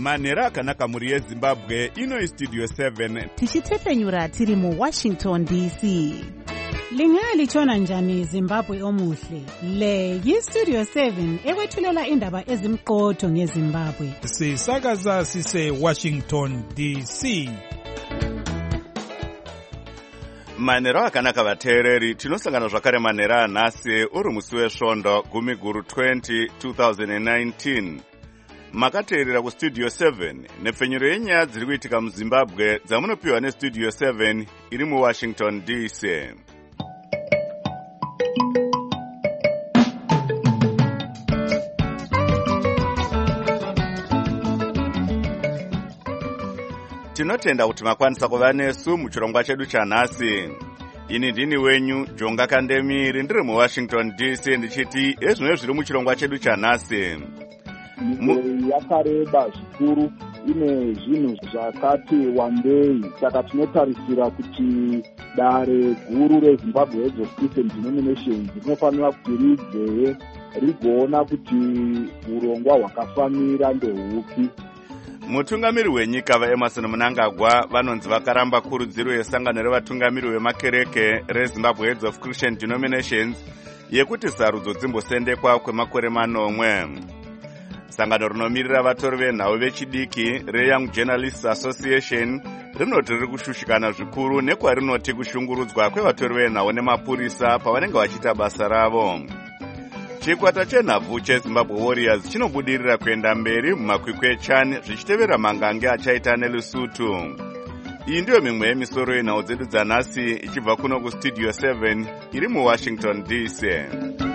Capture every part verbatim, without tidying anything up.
manhero akanaka mhuri yezimbabwe. Ino Studio seven tichitepenyura tiri mu Washington D C. Lingalitshona njani Zimbabwe omuhle? Le yi-Studio seven ekwethulela indaba ezimqotho ngeZimbabwe. Sisakaza sise Washington D C. manhero akanaka vateereri, tinosangana zvakare manhero anhasi uri musi wesvondo gumi guru twenty twenty nineteen. Makateerera kustudio seven nepfenyuro yenyaya dziri kuitika muzimbabwe dzamunopiwa nestudio seven iri muwashington D C. Tinotenda kuti makwanisa kuva nesu muchirongwa chedu chanhasi. Ini ndini wenyu Jonga Kandemiri, ndiri muWashington D C ndichiti ezvimwe zviri muchirongwa chedu chanhasi. Mu... yakareba zvikuru, ine zvinhu zvakati wandei, saka tinotarisira kuti dare guru reZimbabwe Heads of Christian Denominations rinofanira kuti ridzeye rigoona kuti urongwa hwakafanira ndehupi. Mutungamiri wenyika vaEmerson Mnangagwa vanonzi vakaramba kurudziro yesangano revatungamiri vemakereke reZimbabwe Heads of Christian Denominations yekuti sarudzo dzimbosendekwa kwemakore manomwe. Sangano rinomirira vatori venhau vechidiki reYoung Journalists Association rinoti riri kushushikana zvikuru nekwarinoti kushungurudzwa kwevatori venhau nemapurisa pavanenge vachiita basa ravo. Chikwata chenhabvu cheZimbabwe Warriors chinobudirira kuenda mberi mumakwikwi echani zvichitevera mangange achaita neLesotho. Iyi ndiyo mimwe yemisoro yenhau dzedu dzanhasi ichibva kuno kustudio seven iri muWashington D C.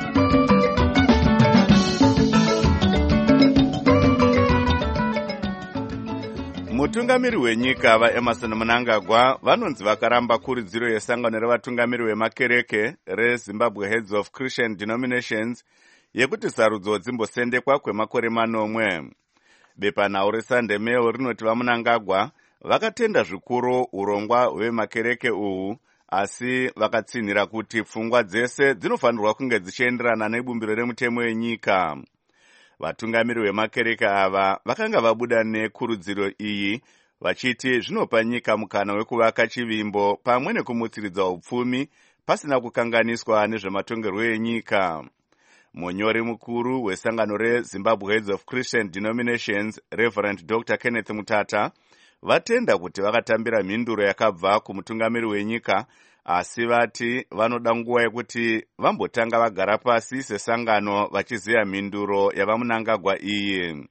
Mutungamiri wenyika vaEmerson Mnangagwa vanonzi vakaramba kurudziro yesangano revatungamiri vemakereke reZimbabwe Heads of Christian Denominations yekuti sarudzo dzimbosendekwa kwemakore manomwe. Bepanhau reSunday Mail rinoti vaMnangagwa vakatenda zvikuru urongwa hwemakereke uhu, asi vakatsinhira kuti pfungwa dzese dzinofanirwa kunge dzichienderana nebumbiro remutemo wenyika. Vatungamiri vemakereke ava vakanga vabuda nekurudziro iyi vachiti zvinopa nyika mukana wekuvaka chivimbo pamwe nekumutsiridza upfumi pasina kukanganiswa nezvematongerwo enyika. Munyori mukuru wesangano reZimbabwe Heads of Christian Denominations Reverend Doctor Kenneth Mutata vatenda kuti vakatambira mhinduro yakabva kumutungamiri wenyika, asi vati vanoda nguva yekuti vambotanga vagara pasi sesangano vachiziya mhinduro yavaMnangagwa iyi.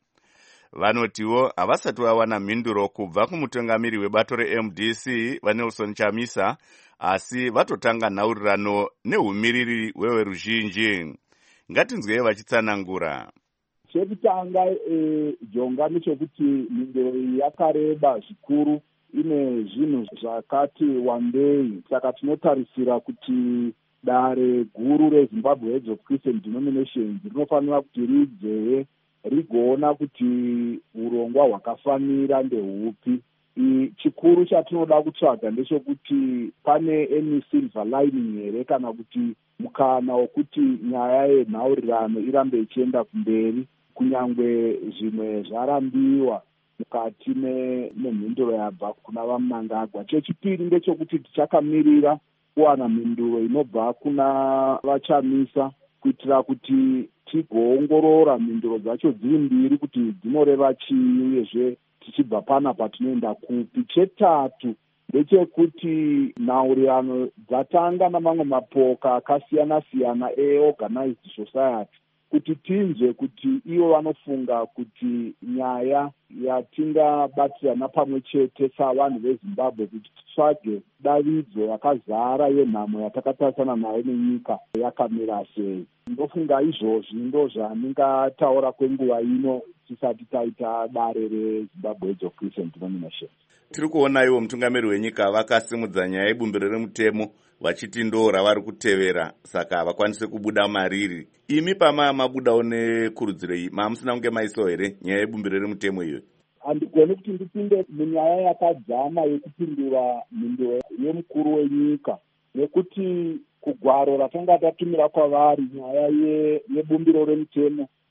Vanotiwo havasati vawana mhinduro kubva kumutungamiri webato reM D C vaNelson Chamisa, asi vatotanga nhaurirano neumiriri weveruzhinji. Ngatinzwei vachitsanangura. Chekutanga e, Jonga nechekuti mhinduro iyi yakareba zvikuru, ine zvinhu zvakati wandei, saka tinotarisira kuti dare guru reZimbabwe Heads of Christian Denominations rinofanira kuti ridzeye rigoona kuti urongwa hwakafanira ndehupi. Chikuru chatinoda kutsvaga ndechekuti pane any silver lining here, kana kuti mukana wekuti nyaya yenhaurirano irambe ichienda kumberi, kunyangwe zvimwe zvarambiwa mukati memhinduro yabva kuna vaMnangagwa. Chechipiri ndechekuti tichakamirira kuwana mhinduro inobva kuna vaChamisa kuitira kuti tigoongorora mhinduro dzacho dziri mbiri kuti dzinoreva chii uyezve tichibva pana patinoenda kupi. Chetatu ndechekuti nhaurirano dzatanga namamwe mapoka akasiyana-siyana eorganized society, kuti tinzwe kuti ivo vanofunga kuti nyaya yatingabatirana pamwe chete savanhu veZimbabwe kuti titsvage davidzo yakazara yenhamo yatakatarisana nayo nenyika yakamira sei. Ndofunga izvozvi ndo zvandingataura kwenguva ino tisati taita dare reZimbabwe Heads of Christian Denominations. Tiri kuona iwo mutungamiri wenyika vakasimudza nyaya yebumbiro remutemo vachiti ndo ravari kutevera, saka havakwanise kubuda mariri. Imi pama mabudawo nekurudziro iyi, mamusina kunge maiso here nyaya yebumbiro remutemo iyo? Handigoni kuti ndipinde munyaya yakadzama yekupindura mhinduro yemukuru wenyika, nekuti kugwaro ratanga tatumira kwavari nyaya yebumbiro remutemo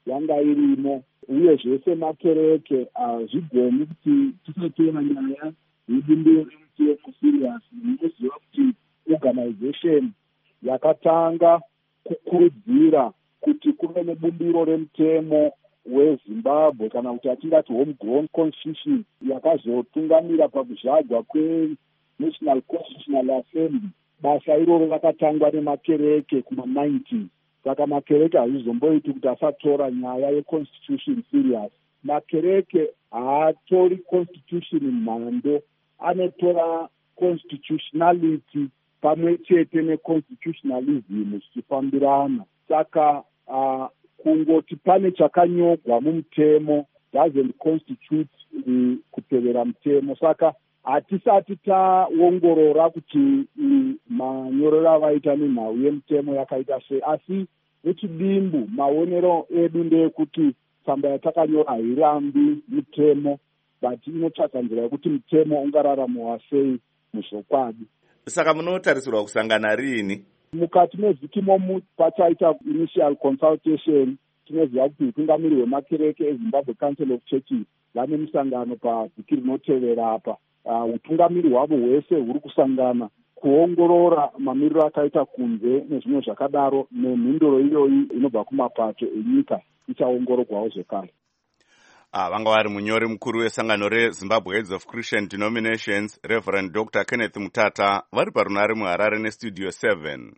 yanga irimo, uye zvese makereke hazvigoni kuti tisatora nyaya yebumbiro remutemo serious. Munoziva kuti organization yakatanga kukurudzira kuti kuve nebumbiro remutemo weZimbabwe kana kuti atingati home grown constitution yakazotungamira pakuzvagwa kweNational Constitutional Assembly. Basa iroro rakatangwa nemakereke kuma nineties. Saka makereke hazvizomboiti kuti asatora nyaya yeconstitution serious. Makereke haatori constitution mhando, anotora constitutionality pamwe chete neconstitutionalism zvichifambirana. Saka uh, kungoti pane chakanyogwa mumutemo doesn't constitute uh, kutevera mutemo. Saka hatisati taongorora kuti uh, manyorero avaita nenhau yemutemo yakaita sei, asi nechidimbu maonero edu ndeyekuti tsamba yatakanyora hairambi mutemo, but inotsvaga nzira yekuti mutemo ungararamiwa sei muzvokwadi. Saka munotarisirwa kusangana rini? Mukati mevhiki momu pachaita initial consultation, tinoziva kuti utungamiri hwemakereke eZimbabwe Council of Churches vane musangano pavhiki rinotevera apa. Uh, utungamiri hwavo hwese huri kusangana kuongorora mamiriro akaita kunze nezvimwe zvakadaro, nemhinduro iyoyi inobva kumapato enyika ichaongororwawo zvekare. Ah, vanga vari munyori mukuru wesangano reZimbabwe Heads of Christian Denominations, Reverend Doctor Kenneth Mutata, vari parunare muHarare neStudio seven.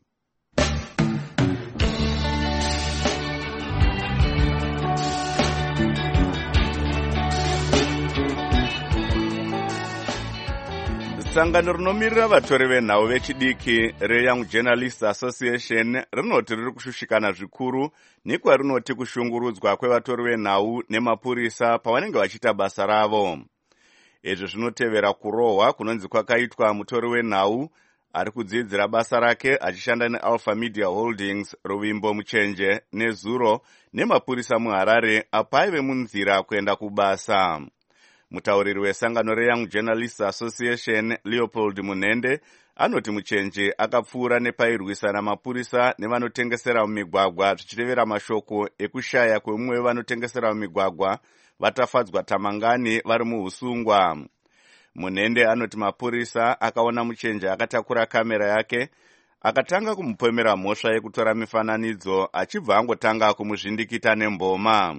Sangano rinomirira vatori venhau vechidiki reYoung Journalists Association rinoti riri kushushikana zvikuru nekwarinoti kushungurudzwa kwevatori venhau nemapurisa pavanenge vachiita basa ravo. Izvi zvinotevera kurohwa kunonzi kwakaitwa mutori wenhau ari kudzidzira basa rake achishanda neAlpha Media Holdings Ruvimbo Muchenje nezuro nemapurisa muHarare apo aive munzira kuenda kubasa. Mutauriri wesangano reYoung Journalists Association Leopold Munende anoti Muchenje akapfuura nepairwisana mapurisa nevanotengesera mumigwagwa zvichirevera mashoko ekushaya kwemumwe wevanotengesera mumigwagwa vatafadzwa tamangani vari muusungwa. Munende anoti mapurisa akaona Muchenje akatakura kamera yake akatanga kumupomera mhosva yekutora mifananidzo achibva angotanga kumuzvindikita nemboma.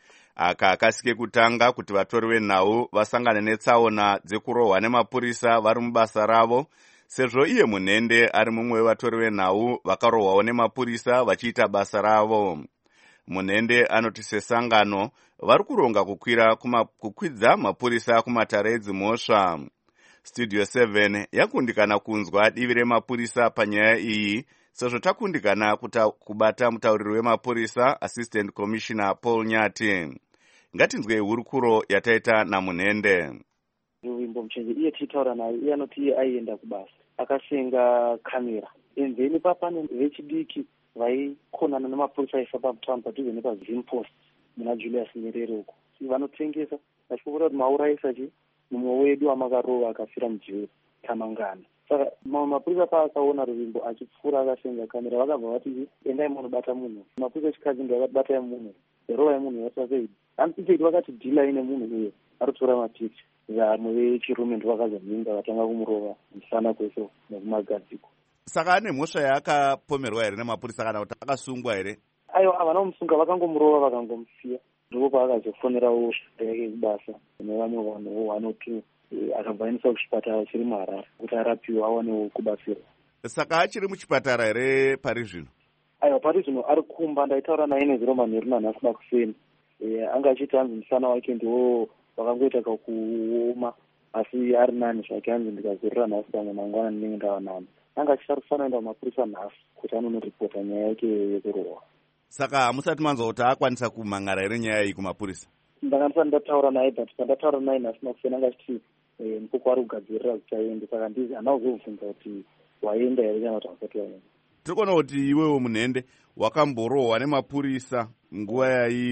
Aka akasike kutanga kuti vatori venhau vasangane netsaona dzekurohwa nemapurisa vari mubasa ravo, sezvo iye Munende ari mumwe wevatori venhau vakarohwawo nemapurisa vachiita basa ravo. Munende anoti sesangano vari kuronga kukwira kuma, kukwidza mapurisa kumatare edzimhosva. Studio seven yakundikana kunzwa divi remapurisa panyaya iyi, sezvo takundikana kuta, kubata mutauriri wemapurisa Assistant Commissioner Paul Nyati. Ngatinzwei hurukuro yataita naMunende. Ruvimbo Muchenje iye titaura naye, iye anoti iye aienda kubasa akasenga kamera. Enzeni papane vechidiki vaikonana nemapurisa aisa pamutamba padhuze nepaZimpost muna Julius Nyerere uko. Vanotengesa vachikubura kuti mauraisa chi mumwe wedu amakarova akafira mujeri tamangana. Saka mamwe mapurisa paakaona Ruvimbo achipfuura akasenga kamera vakabva vati endai munobata munhu. Mapurisa echikadzi ndo akabatai munhu. Rova yemunhu yasavei. Anticheki vakati dhila ine munhu uye aritora mapicha. Vamwe vechirume ndo vakazomhinga vatanga kumurova musana kwese nekumagadziko. Saka ane mhosva yaakapomerwa here nemapurisa kana kuti akasungwa here? Aiwa, havana kumusunga, vakangomurova vakangomusiya. Ndipo paakazofonerawo yake kubasa nevamwe vanhu one or two akabvainisa kuchipatara chiri muHarare kuti arapiwe awanewo kubatsirwa. Saka achiri muchipatara here pari zvino? Aiwa, pari zvino ari kumba. Ndaitaura naye nezuro manheru nanhasi makufeni. E, anga achiti hanzi musana wake ndiwo wakangoita kakuoma, asi ari nani zvake. Hanzi ndikazorora nhasi pamwe mangwana ndinenge ndava nani. Anga achitarisana enda kumapurisa nhasi kuti anonoripota nyaya yake yekurohwa. Saka hamusati manzwa kuti akwanisa kumhangara here nyaya iyi kumapurisa? Ndakandisati ndataura naye, but pandataura naye nhasi makufeni anga achiti mukoko ari kugadzirira kuti aende. Saka ndizi hanazobvunza kuti waenda here kana kuti hausati waenda. Tinoona kuti iwewo Munende wakamborohwa nemapurisa nguva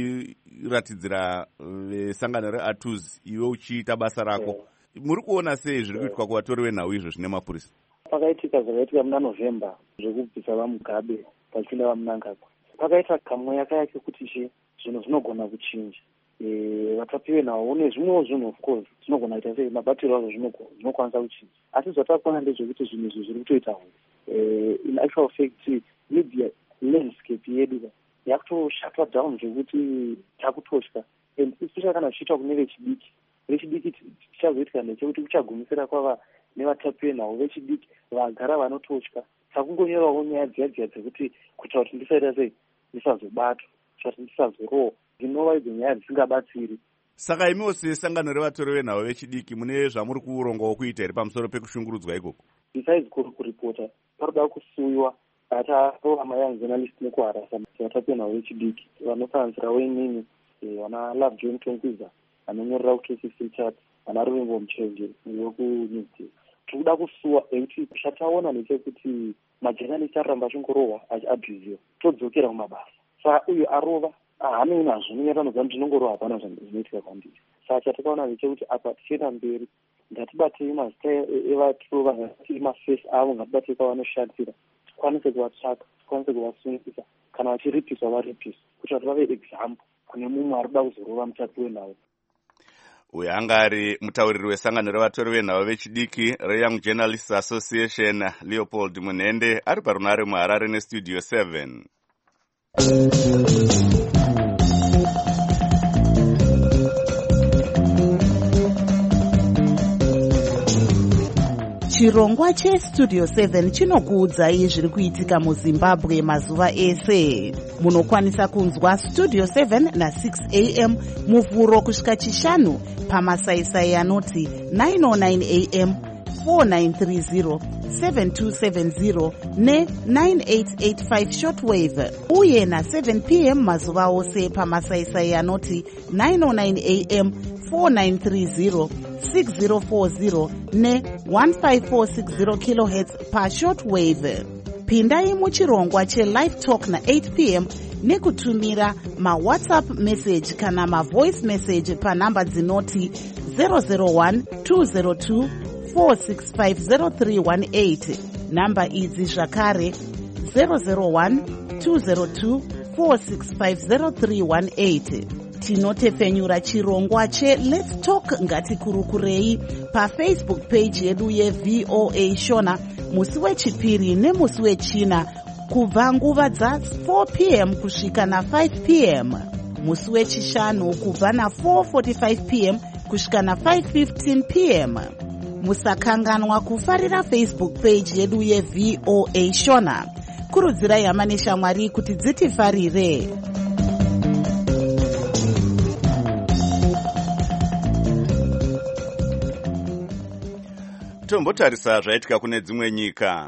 yairatidzira vesangano reATUZ iwe uchiita basa rako. Yeah. Muri kuona sei zviri kuitwa kuvatori venhau izvo zvine mapurisa? Pakaitika zvakaitika muna November zvekubvisa vaMugabe vachienda vaMnangagwa. Pakaita kamwe yaka yake kuti she zvinhu zvinogona kuchinja. Vatapi venhau une zvimwewo zvinhu of course zvinogona kuita sei mabatiro azvo zvinokwanisa kuchinja, asi zvatakwana ndezvekuti zvinhu izvi zviri kutoita hu in actual fact media landscape yedu yakutoshatwa down zvekuti takutosha, and especially kana zvichiitwa kune vechidiki. Vechidiki tichazoitika ndechekuti kuchagumisira kwava nevatapi venhau vechidiki vagara vanotosha. Takungonyorawo nyaya dziya dziya dzekuti kuita kuti ndisaita sei ndisazobatwa, kuita kuti ndisazorohwa, dzinova idzo nyaya dzisingabatsiri. Saka imiwo sesangano revatori venhau vechidiki mune zvamuri kurongawo kuita here pamusoro pekushungurudzwa ikoko? Besides kuripota, paroda kusuwiwa ataro mayoung journalist nekuharasa vatapi venhau vechidiki vanosanganisira wenini vana Love John Tonkwiza anonyorera kuTsixty Chat, vana Ruvimbo Muchenje wekuNewsday. Tikuda kusuwa ekuti chataona ndechekuti majournalist aramba achingorohwa achiabusiwa, todzokera kumabasa. Saka uyu arova haanei nazvo nenyatanoza kuti ndinongorohwa hapana zvinoitika kwandiri. Saka chatakaona ndechekuti apa tichienda mberi ngatibatei mazita evatrova, ngatibatei mafesi avo, ngatibatei kwavanoshatira, tikwanise kuvatsvaka, tikwanise kuvasungisa, kana vachiripiswa varipiswa, kuti vati vave example kune mumwe ari kuda kuzorova mutapi wenhau. Uyu anga ari mutauriri wesangano revatori venhau vechidiki reYoung Journalists Association, Leopold Munhende, ari parunare muHarare nestudio seven. Chirongwa chestudio seven chinokuudzai zviri kuitika muZimbabwe mazuva ese. Munokwanisa kunzwa studio seven na six a m muvhuro kusvika chishanu pamasaisai anoti nine oh nine a m, four nine three zero, seven two seven zero ne nine eight eight five shortwave, uye na seven p m mazuva ose pamasaisai anoti nine oh nine a m, four nine three zero, six zero four zero ne one five four six zero kilohertz pa shortwave. Pindai muchirongwa che-live talk na eight p m nekutumira ma-WhatsApp message kana ma-voice message panhamba dzinoti zero zero one two zero two four six five zero three one eight. Namba idzi zvakare zero zero one two zero two four six five zero three one eight. Tinotefenyura chirongwa che Let's Talk Ngatikurukurei paFacebook page yedu yeV O A Shona musi wechipiri nemusi wechina kubva nguva dza four p m kusvika na five p m, musi wechishanu kubva na four forty-five p m kusvika na five fifteen p m. Musakanganwa kufarira Facebook page yedu yeV O A Shona. Kurudzirai hama neshamwari kuti dzitifarire. Tombotarisa zvaitika kune dzimwe nyika.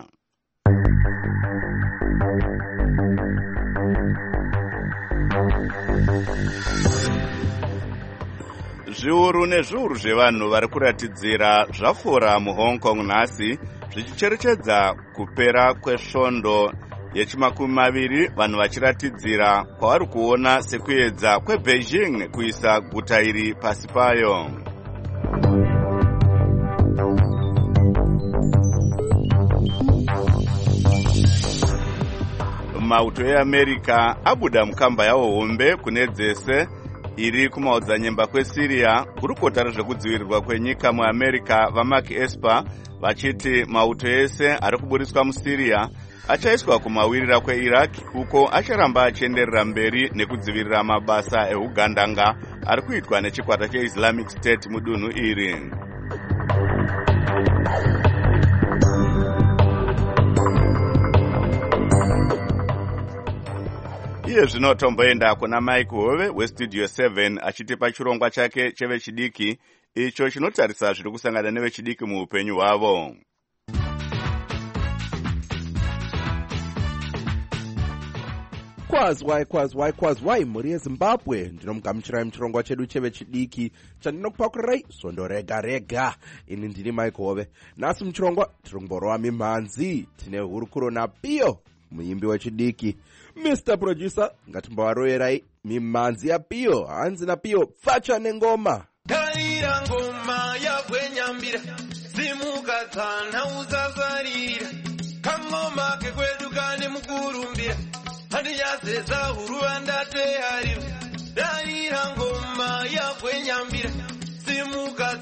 Zviuru nezviuru zvevanhu vari kuratidzira zvafora muHong Kong nhasi zvichicherechedza kupera kwesvondo yechimakumi maviri, vanhu vachiratidzira kwavari kuona sekuedza kweBeijing kuisa guta iri pasi payo. Mauto eAmerica abuda mukamba yawo hombe kune dzese iri kumaodzanyemba kweSiria. Gurukota rezvekudzivirirwa kwenyika muAmerica vaMark Esper vachiti mauto ese ari kuburiswa muSiria achaiswa kumawirira kweIraq, uko acharamba achienderera mberi nekudzivirira mabasa eugandanga ari kuitwa nechikwata cheIslamic State mudunhu iri. Iye zvino tomboenda kuna Mike Hove westudio seven achitipa chirongwa chake chevechidiki icho chinotarisa zviri kusangana nevechidiki muupenyu hwavo. Kwazwai kwazwai kwazwai mhuri yeZimbabwe, ndinomugamuchirai muchirongwa chedu chevechidiki chandinokupakurai svondo rega rega. Ini ndini Mike Hove. Nhasi muchirongwa tiri kumborova mimhanzi. Tine hurukuro naPio, muimbi wechidiki. Mister Producer, ngatimbovaroverai mimhanzi yaPio. Hanzi naPio, pfacha nengoma. Tarira ngoma yakwenyambira, simuka tsana usasarira, kangoma kekwedu kane mukurumbira, handiyaseza huru andate harira,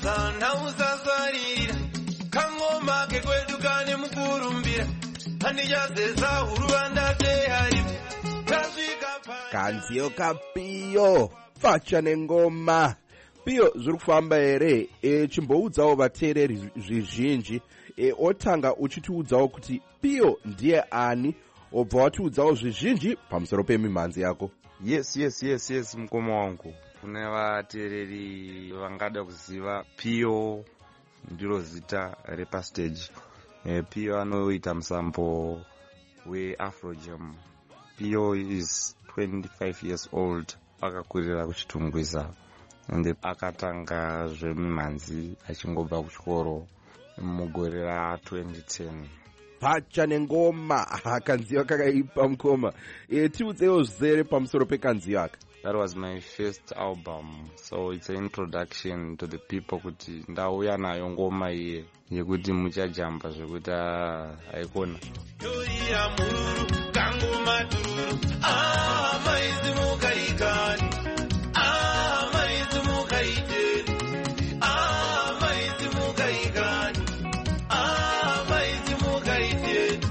simukadzana usasarira kangoma kekwedu kane mukurumbira handichazeza huruvanda teharipo kasvika kanziyo kapiyo facha nengoma piyo zviri kufamba here e, chimboudzawo vateereri zvizhinji e, otanga uchitiudzawo kuti piyo ndiye ani obva watiudzawo zvizhinji pamusoro pemimhanzi yako. Yes, yes, yes, yes, mukoma wangu. Kune vateereri vangada kuziva piyo ndiro zita repastage. E, piyo anoita musambo weAfrojam. Piyo is twenty-five years old, akakurira kuchitungwiza. Ende akatanga zvemimhanzi achingobva kuchikoro mugore ra twenty ten. Pacha nengoma kanziyo kakaipa mukoma. E, tiudzewo zvizere pamusoro pekanziyo aka. That was my first album, so it's an introduction to the people kuti ndauya nayo ngoma iye yekuti muchajamba zvekuti haikona. Toira mururu kangoma tururu ah maizi mukaikani ah maizi mukaiteni ah maizi mukaikani ah maizi mukaiteni.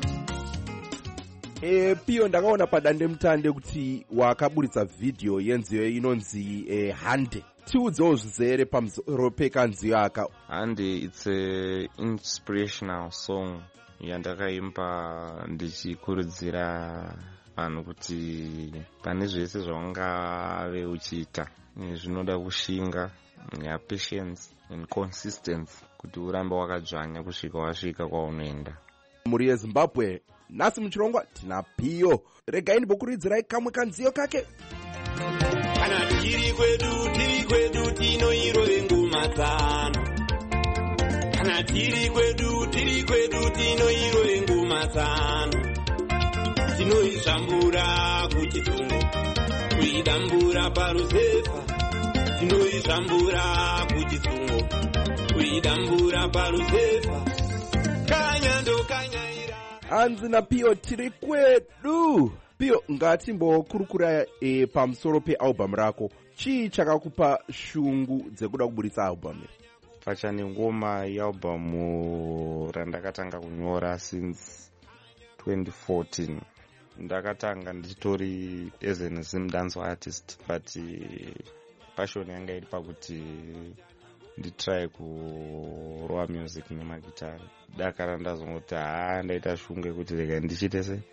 E, piyo ndakaona padande mutande kuti wakaburitsa video yenziyo inonzi e, hande. Tiudzewo zvizere pamusoro pekanziyo aka. Hande, it's a inspirational song yandakaimba ndichikurudzira vanhu kuti pane zvese zvaungave uchiita zvinoda kushinga ya patience and consistency kuti urambe wakadzvanya kusvika wasvika kwaunoenda. Muri yeZimbabwe nasi muchirongwa tina piyo. Regai ndibokuridzirai kamwe kanziyo kake. Kana tiri kwedu tiri kwedu tinoirove ngoma dzano. Kana tiri kwedu tiri kwedu tinoirove ngoma dzano. Tinoizvambura kuti tungu kuidambura paruzefa. Tinoizvambura kuti tungu kuidambura paruzefa. Kanyando kanyaira hanzi napiyo tiri kwedu. Piyo ngatimbokurukura e, pamusoro pealbum rako. Chii chakakupa shungu dzekuda kuburitsa album iri? Pacha nengoma yealbum randakatanga kunyora since twenty fourteen. Ndakatanga ndichitori as an Zim dance artist, but uh, passion yanga iri pakuti nditry kurova music nemagitari. Dakara ndazongoti haa ndaita shungu kuti rega ndichite se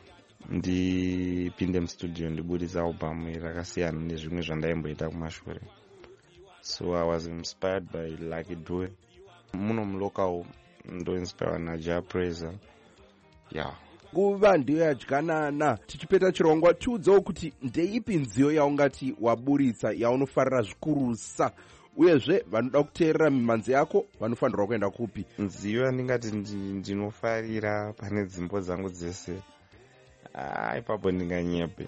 ndipinde mustudio ndiburitsa album rakasiyana nezvimwe zvandaimboita kumashure. So I was inspired by Lucky Dube. Muno mulocal ndo inspired na Ja Praiser. Yeah. Kuva ndiyo yadyanana. Tichipeta chirongwa tiudzewo kuti ndeipi nziyo yaungati waburitsa yaunofarira zvikurusa, uyezve vanoda kuteerera mimhanzi yako vanofanirwa kuenda kupi? Nziyo yandingati ndinofarira pane dzimbo dzangu dzese, ah ipapo ndinganyepe.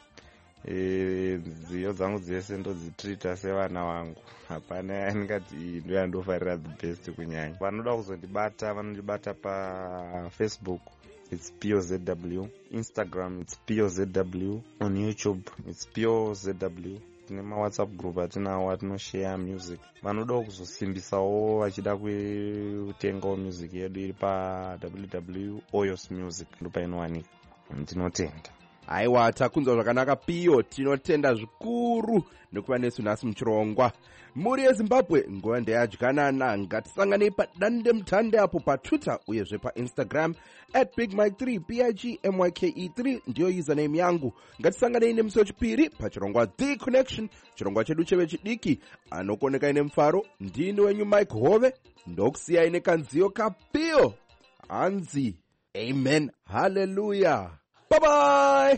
E, nziyo dzangu dzese ndodzitrita sevana vangu. Hapana yandingati ndo yandofarira the best kunyanya. Vanoda kuzondibata vanondibata pa Facebook, it's P O Z W. Instagram, it's P O Z W. On YouTube, it's P O Z W. Tine ma WhatsApp group atinawo atinoshare music. Vanoda kuzosimbisawo vachida kutengawo music yedu iri pa w w w dot oyos music ndo painowanika. Ndinotenda. Aiwa, takunzwa zvakanaka Piyo, tinotenda zvikuru nekuva nesu nasi muchirongwa. Muri yeZimbabwe nguva ndeyadyanana. Ngatisanganei padande mutande apo paTwitter uyezve paInstagram at big mike three P I G M Y K E three ndiyo username yangu. Ngatisanganei nemusi wechipiri pachirongwa The Connection, chirongwa chedu chevechidiki anokoneka ine mufaro. Ndini wenyu Mike Hove, ndokusiyai nekanziyo kaPiyo. Hanzi amen, hallelujah, bye bye.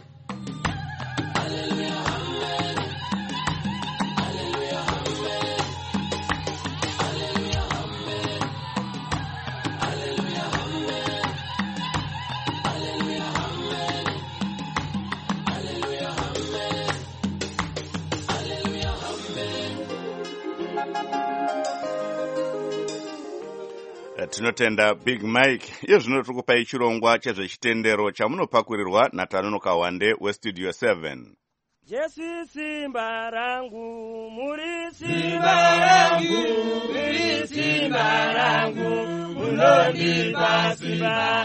Tinotenda Big Mike. Iyo zvino tikupai chirongwa chezvechitendero chamunopakurirwa naTanonoka Wande weStudio seven. Jesu simba rangu, muri simba rangu, muri simba rangu, munondipa simba.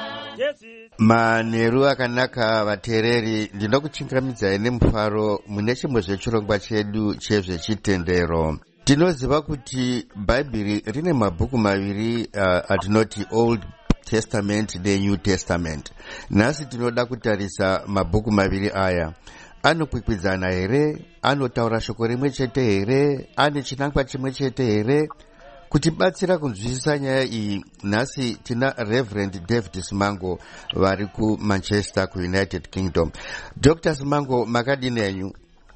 Manheru akanaka vateereri, ndinokuchingamidza nemufaro mune chimwe zvechirongwa chedu chezvechitendero. Tinoziva kuti bhaibheri rine mabhuku maviri uh, atinoti Old Testament neNew Testament. Nhasi tinoda kutarisa mabhuku maviri aya. Anokwikwidzana here? Anotaura shoko rimwe chete here? Ane chinangwa chimwe chete here? Kutibatsira kunzwisisa nyaya iyi, nhasi tina Reverend David Simango vari kuManchester kuUnited Kingdom. Doctor Simango, makadini henyu?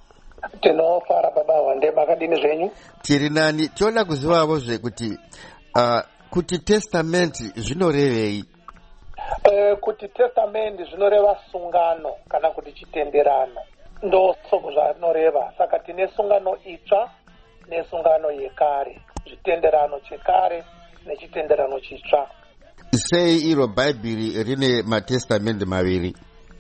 Tinofara baba wande, makadini zvenyu? Tiri nani. Toda kuzivawo zvekuti uh, kuti testamenti zvinorevei? Uh, kuti testamenti zvinoreva sungano kana kuti chitenderano. Ndo soko zvanoreva. Saka tine sungano itsva nesungano yekare. Chitenderano chekare nechitenderano chitsva. Sei iro bhaibheri rine matestamenti maviri?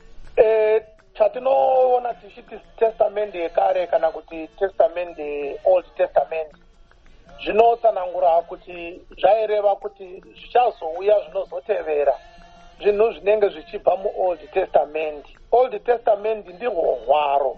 Eh, chatinoona tichiti testamenti yekare kana kuti testamenti Old Testament zvinotsanangura kuti zvaireva kuti zvichazouya zvinozotevera zvinhu zvinenge zvichibva muOld Testament. Old Testament ndihwo hwaro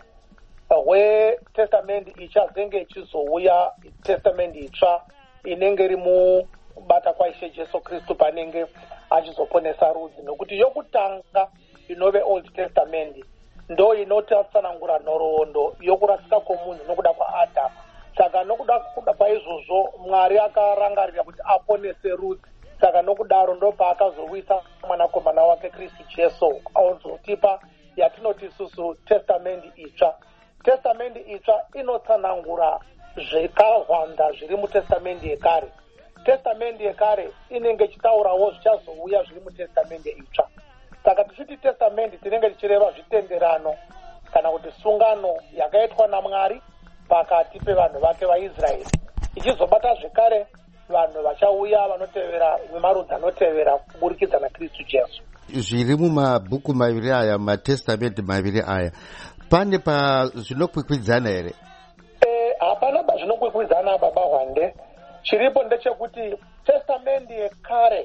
hwetestamenti ichazenge ichizouya, testamenti itsva inenge iri mubata kwaishe Jesu Kristu panenge achizoponesa rudzi, nokuti yokutanga inove Old Testament ndo inotatsanangura nhoroondo yokurasika kwomunhu nokuda kwaAdhamu. Saka nokuda kwaizvozvo Mwari akarangarira kuti aponese rudzi. Saka nokudaro ndo paakazouyisa mwanakomana wake Kristu Jesu azotipa yatinoti isusu testamenti itsva. Testamenti itsva inotsanangura zvakawanda zviri mutestamenti yekare. Testamenti yekare inenge ichitaurawo zvichazouya zviri mutestamenti itsva. Saka tichiti testamenti tinenge tichireva zvitenderano kana kuti sungano yakaitwa naMwari pakati pevanhu vake vaIsraeri, ichizobata zvekare vanhu vachauya vanotevera vemarudzi anotevera kuburikidza naKristu Jesu. Zviri mumabhuku maviri aya, matestamenti maviri aya, pane pa zvinokwikwidzana here? Eh, hapana pa zvinokwikwidzana baba Hwande. Chiripo ndechekuti testamenti yekare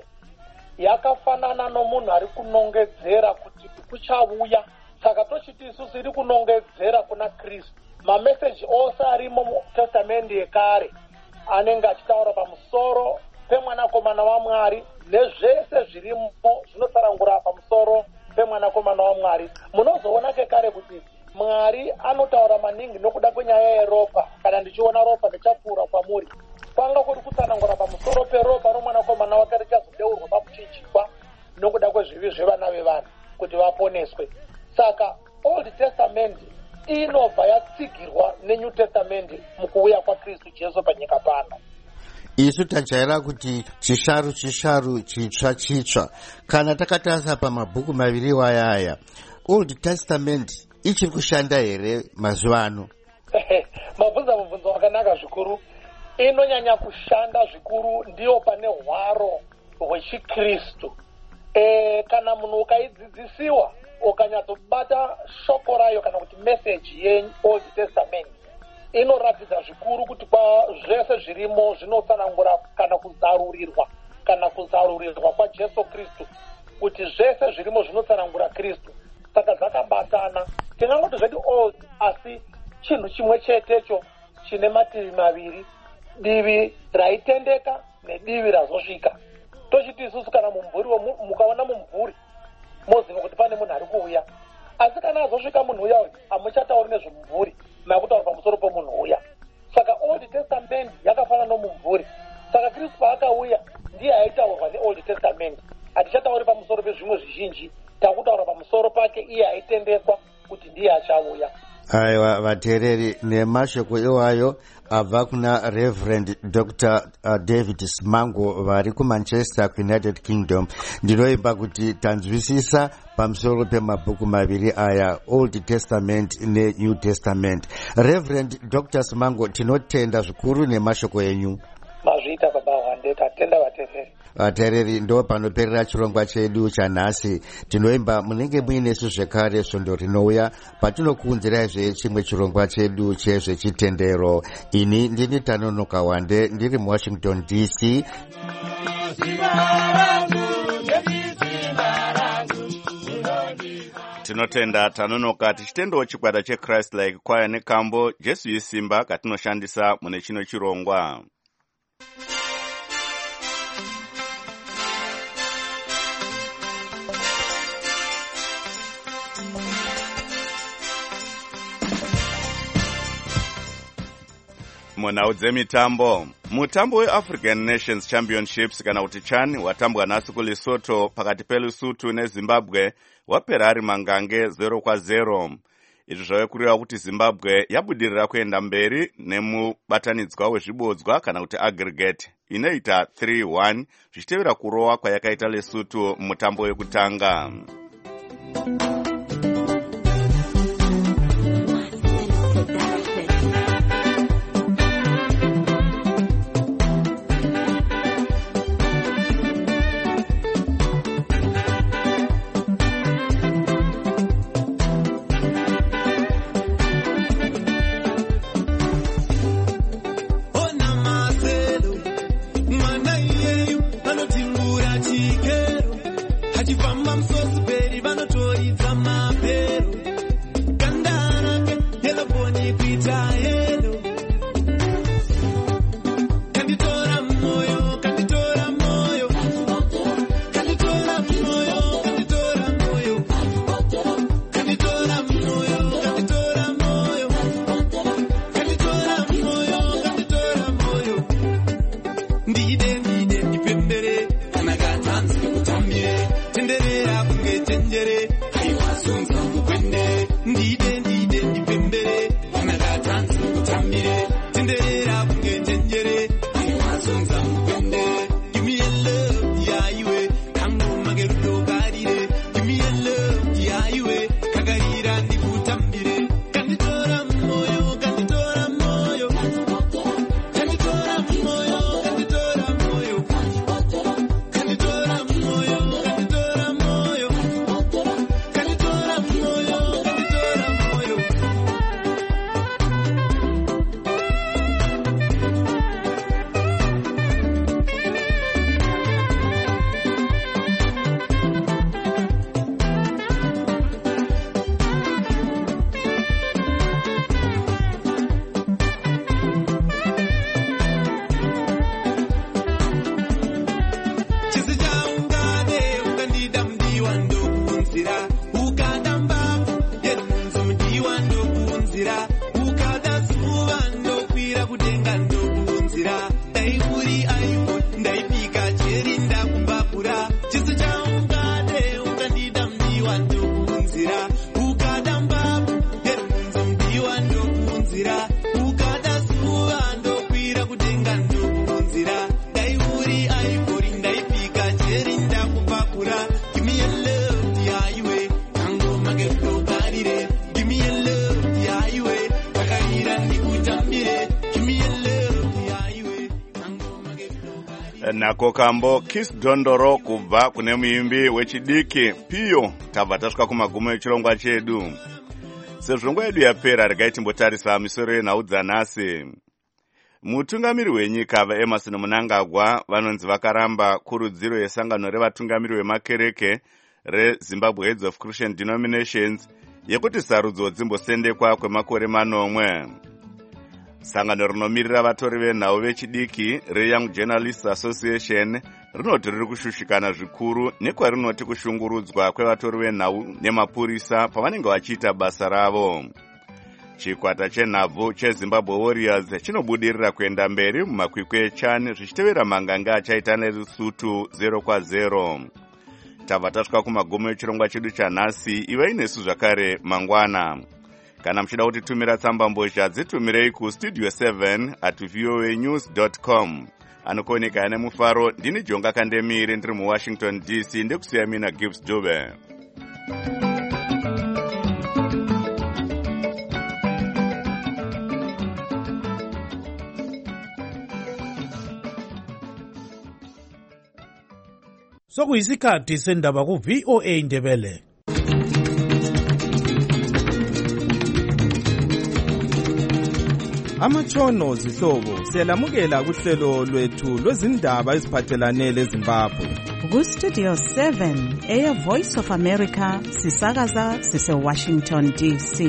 yakafanana nomunhu ari kunongedzera kuti kuchauya. Saka tochiti isusu iri kunongedzera kuna Kristu. Mameseji ose arimo mutestamenti yekare anenge achitaura pamusoro pemwanakomana waMwari nezvese zvirimo zvinotsanangura pamusoro pemwanakomana waMwari. Munozoona kekare kuti Mwari anotaura maningi nokuda kwenyaya yeropa. Kana ndichiona ropa ndichapfuura kwamuri. Kwanga kuri kutsanangura pamusoro peropa romwanakomana wake richazodeurwa pamuchinjikwa nokuda kwezvivi zvevana vevanhu kuti vaponeswe. Saka Old Testament inobva yatsigirwa neNew Testament mukuuya kwaKristu Jesu panyika pano. Isu tajaira kuti chisharu chisharu chitsva chitsva. Kana takatarisa pamabhuku maviri waya aya, Old Testament ichiri kushanda here mazuva ano? Mabvunza mubvunzo wakanaka zvikuru. Inonyanya kushanda zvikuru, ndiyo pane hwaro hwechiKristu. E, kana munhu ukaidzidzisiwa ukanyatsobata shoko rayo kana kuti message yeOld Testament, inoratidza zvikuru kuti kwa zvese zvirimo zvinotsanangura kana kuzarurirwa kana kuzarurirwa kwa Jesu Kristu, kuti zvese zvirimo zvinotsanangura Kristu. Saka dzakabatana. Tingangoti zvedu old asi chinhu chimwe chetecho chine mativi maviri, divi raitendeka nedivi razosvika. Tochiti isusu kana mumvuri mukaona mumvuri moziva kuti pane munhu ari kuuya, asi kana azosvika munhu uya uyu hamuchatauri nezvemumvuri, makutaura pamusoro pomunhu uya. Saka Old Testament yakafanana nomumvuri. Saka Kristu paakauya ndiye aitaurwa neOld Testament. Hatichatauri pamusoro pezvimwe zvizhinji, takutaura pamusoro pake iye aitendekwa kuti ndiye achauya. Aiwa vateereri, nemashoko iwayo abva kuna Reverend Doctor David Simango vari kuManchester kuUnited Kingdom. Ndinoimba kuti tanzwisisa pamusoro pemabhuku maviri aya, Old Testament neNew Testament. Reverend Doctor Simango, tinotenda zvikuru nemashoko enyu. mazviita baba Hwande. Tatenda vateereri. vateereri, ndo panoperera chirongwa chedu chanhasi. Tinoimba munenge muinesu zvekare svondo rinouya patinokuunzirai chimwe chirongwa chedu chezvechitendero. Ini ndini Tanonoka Hwande ndiri muwashington D C. Tinotenda Tanonoka, tichitendawo chikwata cheChrist Like Choir nekambo Jesu isimba katinoshandisa mune chino chirongwa. Munhau dzemitambo, mutambo weAfrican Nations Championships kana kuti CHAN watambwa nhasi kuLesotho pakati peLesotho neZimbabwe wapera ari mangange zero kwa zero. Izvi zvave kureva kuti Zimbabwe yabudirira kuenda mberi nemubatanidzwa wezvibodzwa kana kuti aggregate inoita three one zvichitevera kurowa kwayakaita Lesotho mutambo wekutanga. Nako kambo Kiss Dondoro kubva kune muimbi wechidiki Piyo. Tabva tasvika kumagumo echirongwa chedu. Sezvo nguva yedu yapera, regai timbotarisa misoro yenhau dzanhasi. Mutungamiri wenyika vaEmmerson Mnangagwa vanonzi vakaramba kurudziro yesangano revatungamiri vemakereke reZimbabwe Heads of Christian Denominations yekuti sarudzo dzimbosendekwa kwemakore manomwe. Sangano rinomirira vatori venhau vechidiki reYoung Journalists Association rinoti riri kushushikana zvikuru nekwarinoti kushungurudzwa kwevatori venhau nemapurisa pavanenge vachiita basa ravo. Chikwata chenhabvu cheZimbabwe Warriors chinobudirira kuenda mberi mumakwikwi eCHAN zvichitevera mangange achaita neLesotho zero kwa zero. Tabva tasvika kumagumo echirongwa chedu chanhasi. Ivai nesu zvakare mangwana. Kana muchida kutitumira tsamba mbozha dzitumirei kustudio seven at voanews dot com. Anokoneka ane mufaro, ndini Jonga Kandemire ndiri muWashington D C ndekusiya mina Gibbs Dube. sokuyisikhathi sendaba ku-V O A Ndebele. Amatshono zihlobo siyalamukela kuhlelo lwethu lwezindaba eziphathelane leZimbabwe. Ku-Studio seven, Air Voice of America, sisakaza sise-Washington D C.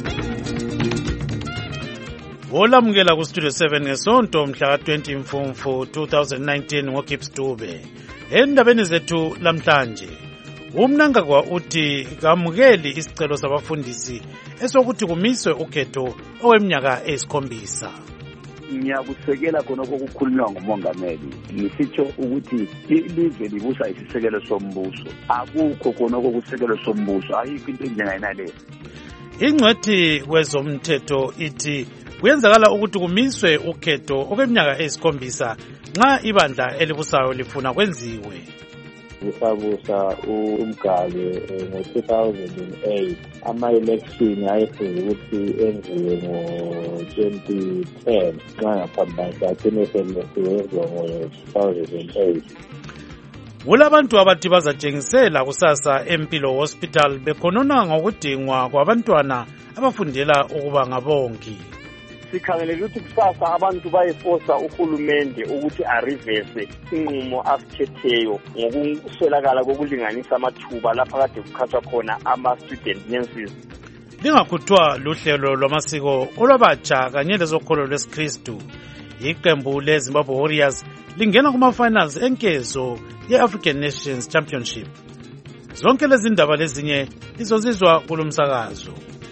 Olamukela ku-Studio seven ngesonto mhla ka-twenty Mfumfu two thousand nineteen ngoGibbs Dube. Endabeni zethu lamhlanje, uMnangagwa uthi kamukeli isicelo sabafundisi esokuthi kumiswe ukhetho okweminyaka eyisikhombisa. Ngiyakusekela khonokho okukhulunywa ngumongameli, ngisitsho ukuthi ilizwe libusa isisekelo sombuso. Akukho khonokho kusekelo sombuso, ayikho into enjengayinaleyo. Ingcwethi kwezomthetho ithi kuyenzakala ukuthi kumiswe ukhetho okweminyaka eyisikhombisa nxa ibandla elibusayo lifuna kwenziwe. Usabusa uMgabe ngo-two thousand eight ama-election ayefuze ukuthi enziwe ngo-twenty ten nxa ngaphambanisa agcine selesiwenziwa ngo-two thousand eight. Kulabantu abathi bazatshengisela kusasa eMpilo Hospital bekhonona ngokudingwa kwabantwana abafundela ukuba ngabongi. Sikhangelele ukuthi kusasa abantu bayefosa uhulumende ukuthi arivese inqumo asithetheyo ngokuswelakala kokulinganisa amathuba lapha kade kukhathwa khona ama-student nurses. Lingakhuthwa luhlelo lwamasiko olwabatsha kanye lezokholo lwesikristu. Iqembu leZimbabwe Warriors lingena kuma-finals enkezo ye-African Nations Championship. Zonke lezi ndaba lezinye lizozizwa kulomsakazo.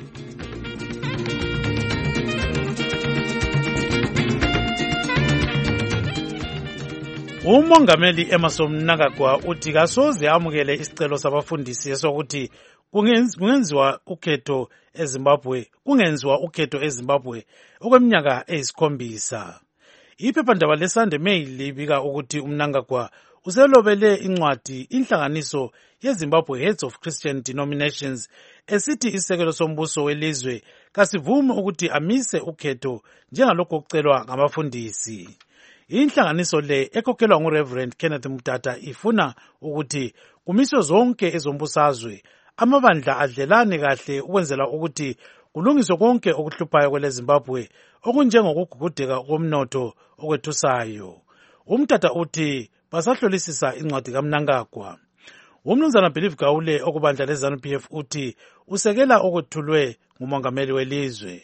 Umongameli Emmerson Mnangagwa uthi kasoze amukele isicelo sabafundisi esokuthi kungenziwa ukhetho eZimbabwe kungenziwa ukhetho eZimbabwe okweminyaka eyisikhombisa. Iphephandaba leSunday Mail libika ukuthi uMnangagwa uselobele incwadi inhlanganiso yeZimbabwe Heads of Christian Denominations esithi isekelo sombuso welizwe kasivume ukuthi amise ukhetho njengalokho okucelwa ngabafundisi. Inhlanganiso le ekhokhelwa nguReverend Kenneth Mutata ifuna ukuthi kumiswe zonke ezombusazwe amabandla adlelane kahle ukwenzela ukuthi kulungiswe konke okuhluphayo kweleZimbabwe okunjengokugugudeka komnotho okwethusayo. Umtata uthi basahlolisisa incwadi kaMnangagwa. Umnumzana Believe Gawule okubandla leZANU P F uthi usekela okuthulwe ngumongameli welizwe.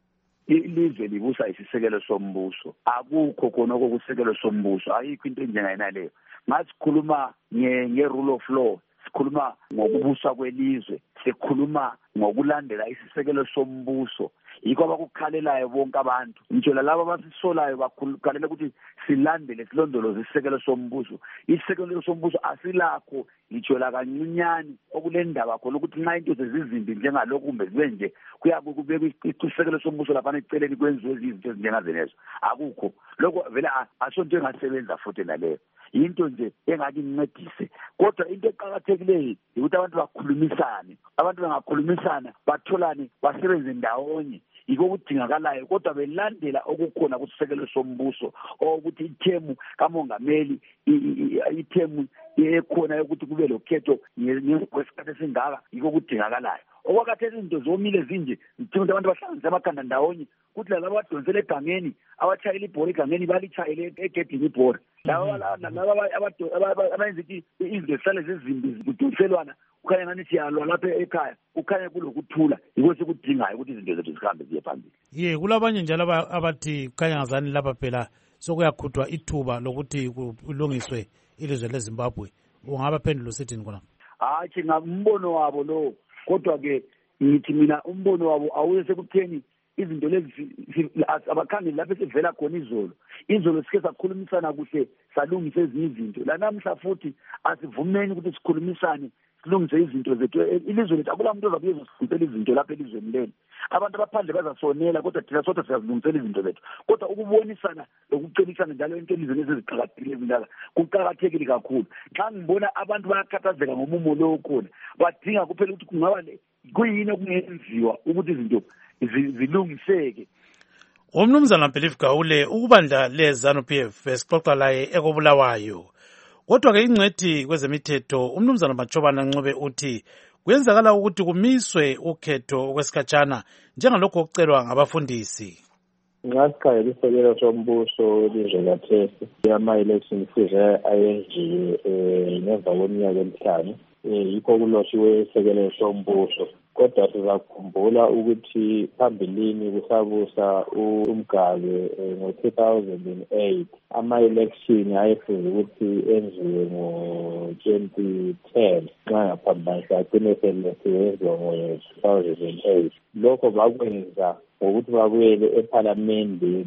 Ilizwe libusa isisekelo sombuso. Akukho khonokho kusekelo sombuso, ayikho into enjengayinaleyo. Ngasikhuluma nge-rule of law, sikhuluma ngokubusa kwelizwe, sikhuluma ngokulandela isisekelo sombuso. Yikho abakukhalelayo bonke abantu. Ngitsho labo abasisolayo bakhalela ukuthi silandele silondoloze isisekelo sombuso. Isisekelo sombuso asilakho ngitsho la kancinyane okulendaba khona ukuthi nxa into zezizimbi njengalokhu kumbe zibe nje kuyabe kubekwa isisekelo sombuso lapha eceleni kwenziwe izinto ezinjengazenezo. Akukho lokho vele asonto engasebenza futhi naleyo. Into nje engaki incedise. Kodwa into eqhakathekileyo ukuthi abantu bakhulumisane. Abantu bangakhulumisana batholane basebenze ndawonye. Yiko kudingakalayo kodwa belandela okukhona kusisekelo sombuso ukuthi ithemu kamongameli ithemu ekhona ukuthi kube lokhetho ngesikhathi esingaka yiko kudingakalayo. Okwakathe izinto zomile zinje ukuthi abantu bahlanganise amakhanda ndawonye ukuthi laba abadonsela egangeni abatshayela ibhora egangeni balitshayele egedini ibhora laba laba abenza ukuthi izinto zihlale zizimbi kudonselwana ukhanya ngani siyalwa lapha ekhaya ukhanya kulokuthula yiko sikudingayo ukuthi izinto zethu zihambe ziye phambili. Ye kulabanye njalo abathi kukhanya ngazani lapha phela sokuyakhuthwa ithuba lokuthi kulungiswe ilizwe leZimbabwe. Ungabaphendula usithini khona? Hayi ngumbono wabo lo kodwa ke ngithi mina umbono wabo awuye sekutheni izinto lezi abakhangeli lapho esivela khona izolo izolo sike sakhulumisana kuhle salungisa ezinye izinto la namhla futhi asivumeni ukuthi sikhulumisane silungise izinto zethu ilizwe lethu akula muntu ozabuye ezosikhulumisela izinto lapha elizweni leli abantu abaphandle bazasonela kodwa thina sodwa siyazilungisela izinto zethu kodwa ukubonisana lokucelisana njalo into elizweni eziqhakathekile ezindala kuqhakathekile kakhulu. Xa ngibona abantu bayakhathazeka ngomumo lo khona badinga kuphela ukuthi kungaba kuyini okungenziwa ukuthi izinto zilungiseke. Umnumzana Believe Gawule ukubandla leZANU P F esixoxa laye ekobulawayo Kodwa-ke ingcwethi kwezemithetho umnumzana Machobana Ncube uthi kuyenzakala ukuthi kumiswe ukhetho okwesikhatshana njengalokho okucelwa ngabafundisi. Nxa sikhangela isekelo sombuso elizwe lathesi ama-election kufuze ayenziwe um ngemva kweminyaka emihlanu um yikho kuloshiwe isekelo sombuso. Kodwa sizakhumbula ukuthi phambilini kusabusa uMgabe ngo-two thousand eight ama-election ayefuze ukuthi enziwe ngo-twenty ten nxa ngaphambanisa agcine selethiwe enziwa ngo-two thousand eight. Lokho bakwenza ngokuthi babuyele ephalamende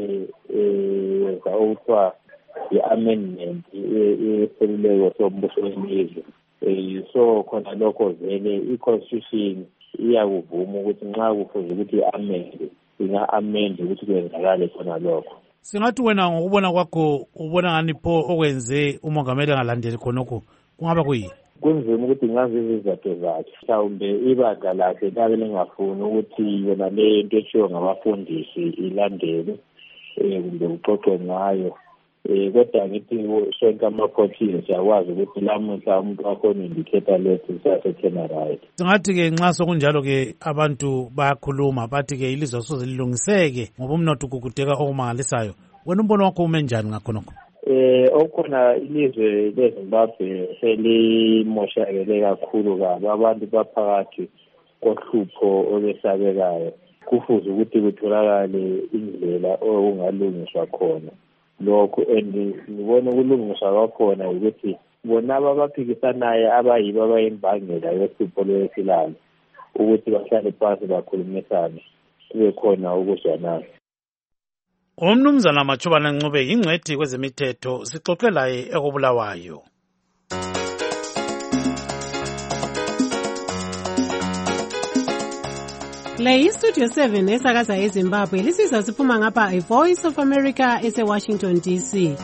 bayenza okuthiwa i-amendment yeseluleko sombuso welizwe. So khona lokho vele i-constitution iyakuvuma ukuthi nxa kufuze ukuthi i-amende inga-amende ukuthi kwenzakale khona lokho. Singathi wena ngokubona kwakho ubona ngani pho okwenze umongameli angalandeli khonokho kungaba kuyini? Kunzima ukuthi ngazi izizathu zakhe. Mhlawumbe ibandla lakhe labe lingafuni ukuthi yona le nto etshiwo ngabafundisi ilandelwe um kumbe kuxoxwe ngayo. Um kodwa ngithi sonke ama-protein siyakwazi ukuthi lamuhla umuntu wakhona indicator lethu sasethena right. Singathi-ke nxa sokunjalo-ke abantu bayakhuluma bathi-ke ilizwe soze lilungiseke ngoba umnotho ugugudeka okumangalisayo. Wena umbono wakho ume njani ngakhonokho? Eh okhona ilizwe leZimbabwe selimoshakele kakhulu kabi, abantu baphakathi kohlupho olwesabekayo. Kufuze ukuthi kutholakale indlela okungalungiswa khona lokho, and ngibona ukulungiswa kwakhona ukuthi bona abaphikisanayo abayibo abayimbangela yohlupho lwesilalo ukuthi bahlale phansi bakhulumisane kube khona ukuzwana. Umnumzana Machobana Ncube ingcwethi kwezemithetho sixoxe laye ekobulawayo. Le iStudio seven esakaza eZimbabwe lisizwa siphuma ngapha iVoice of America ese-Washington D C.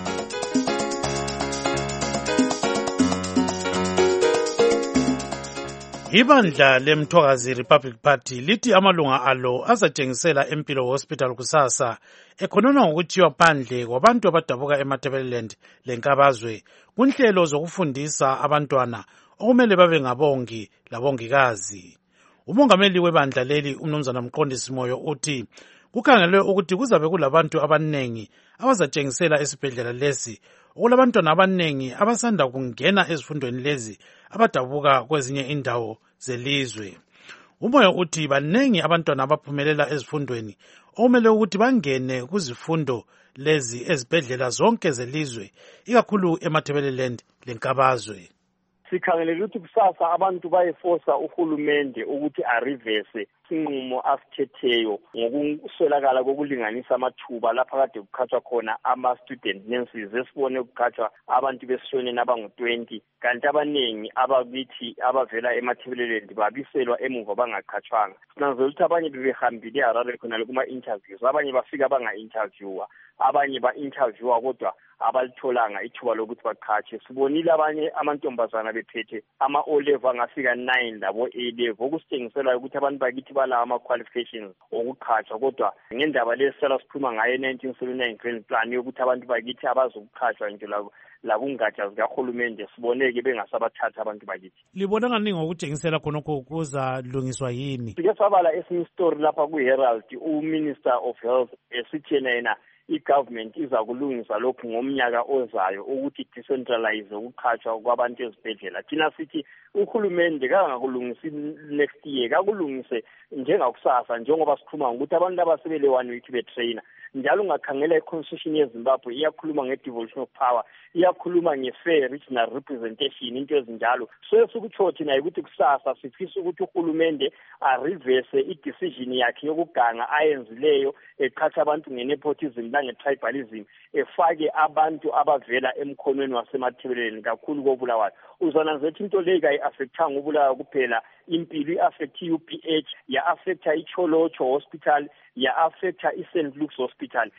Ibandla lemthokazi Republic Party lithi amalunga alo azatshengisela Empilo Hospital kusasa ekhonona ngokuthiwa phandle kwabantu abadabuka eMatabeleland lenkabazwe kunhlelo zokufundisa abantwana okumele babe ngabongi labongikazi. Umongameli webandla leli umnumzana Mqondisi Moyo uthi kukhangelwe ukuthi kuzabe kulabantu abanengi abazatshengisela esibhedlela lesi okulabantwana abanengi abasanda kungena ezifundweni lezi abadabuka kwezinye indawo zelizwe. Umoyo uthi banengi abantwana abaphumelela ezifundweni okumele ukuthi bangene kuzifundo lezi ezibhedlela zonke zelizwe ikakhulu eMatabeleland lenkabazwe. Sikhangelele ukuthi kusasa abantu bayefosa uhulumende ukuthi arivese inqumo asithetheyo ngokuswelakala kokulinganisa amathuba lapha kade kukhathwa khona ama-student nurses esibone kukhathwa abantu besishoneni abangu-twenty kanti abaningi abakithi abavela eMatabeleland babiselwa emuva bangakhathwanga. Sinanzela ukuthi abanye bebehambile eHarare khonale kuma-interviews, abanye bafika banga-interviewa, abanye ba-interviewa kodwa abalitholanga ithuba lokuthi baqhatshe. Sibonile abanye amantombazana bephethe ama-O-level angafika nine labo-A level okusitshengisela ukuthi abantu bakithi balawo ama-qualifications okuqhatshwa, kodwa ngendaba lesisala siphuma ngayo nineteen seventy-nine grand plan yokuthi abantu bakithi abazokuqhatshwa nje lakungatsha zikahulumende siboneke bengasabathatha abantu bakithi. Libona ngani ngokutshengisela khonokho kuzalungiswa yini? Sike sabala esinye story lapha ku-Herald, uMinister of Health esithi yena yena i-government iza kulungisa lokhu ngomnyaka ozayo ukuthi decentralize ukukhatshwa kwabantu ezibhedlela. Thina sithi uhulumende kangakulungisi next year, kakulungise njengakusasa njengoba sikhuluma ukuthi abantu abasebele one week betrainer. Njalo ungakhangela i-constitution yeZimbabwe iyakhuluma nge-devolution of power, iyakhuluma nge-fair regional representation, into ezinjalo. So esikutsho thina ukuthi kusasa sifisa ukuthi uhulumende arivese i-decision yakhe yokuganga ayenzileyo eqhatha abantu nge-nepotism lange-tribalism, efake abantu abavela emkhonweni wasemathebeleni kakhulu kobulawayo. Uzananzela into leyo kayi-affectanga ubulawayo kuphela, impilo i-affecta i-U P H, ya-affecta iCholocho Hospital, ya-affecta i-Saint Luke's Hospital.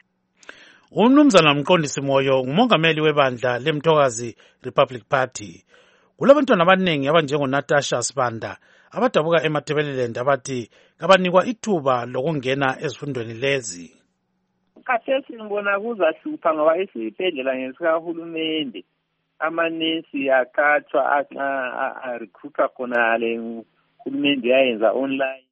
Umnumzana Mqondisi Moyo ngumongameli webandla lemthokazi Republic Party. Kulabantwana abanengi abanjengoNatasha Sibanda abadabuka eMatabeleland abathi kabanikwa ithuba lokungena ezifundweni lezi. Khathesi ngibona kuzahlupha ngoba isibhedlela ngesikahulumende amanesi akhathwa arecruitwa khonale uhulumende yayenza online.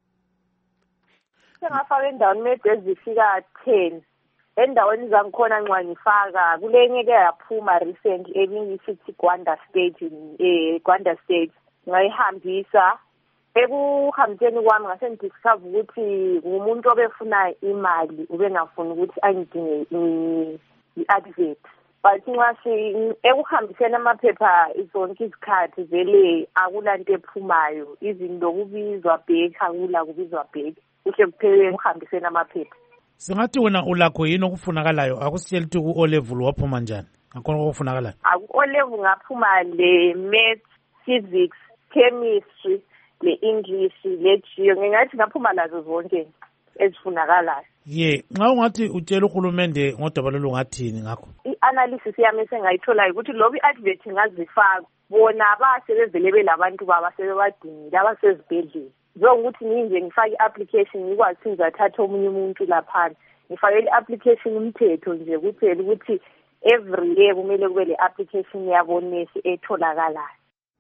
Sengafaka endaweni mede ezifika ten endaweni zangikhona nxa ngifaka kulenye ke yaphuma recent ebingisithi Gwanda State eh Gwanda State ngayihambisa ekuhambiseni kwami ngase ngidiscover ukuthi ngumuntu obefuna imali ubengafuni ukuthi angidinge i-advert but nxa ekuhambiseni amaphepha zonke izikhathi vele akulanto ephumayo izinto kubizwa back akula kubizwa back kuhle kuphele ekuhambiseni amaphepha. Singathi wena ulakho yini okufunakalayo akusitshela ukuthi ku-O level waphuma njani ngakhona okufunakalayo? Aku-O level ngaphuma le maths, physics, chemistry, le English, le geo ngingathi ngaphuma lazo zonke ezifunakalayo. Ye nxa ungathi utshela uhulumende ngodabalolo ngathini ngakho? I-analysis yami esengayithola ukuthi lobu i-advert ngazifaka bona abasebevele belabantu baba sebebadingile abasezibhedlela. Njengokuthi nginje ngifake i-application ngikwazi ukuthi ngizathatha omunye umuntu lapha ngifake i-application umthetho nje kuphela ukuthi every year kumele kube le-application yabonesi etholakalayo.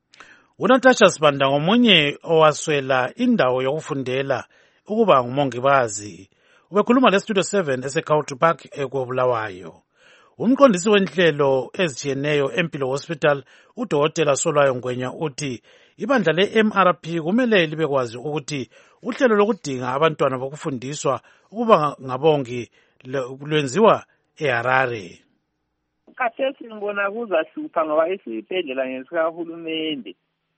uNatasha Sibanda ngomunye owaswela indawo yokufundela ukuba ngumongikazi ubekhuluma leStudio seven eseCountry Park eKobulawayo. Umqondisi wenhlelo ezitshiyeneyo eMpilo Hospital uDokotela Solwayo Ngwenya uthi ibandla le-M R P kumele libekwazi ukuthi uhlelo lokudinga abantwana bokufundiswa ukuba ngabongi lwenziwa eHarare. Khathesi ngibona kuzahlupha ngoba esibhedlela ngesikahulumende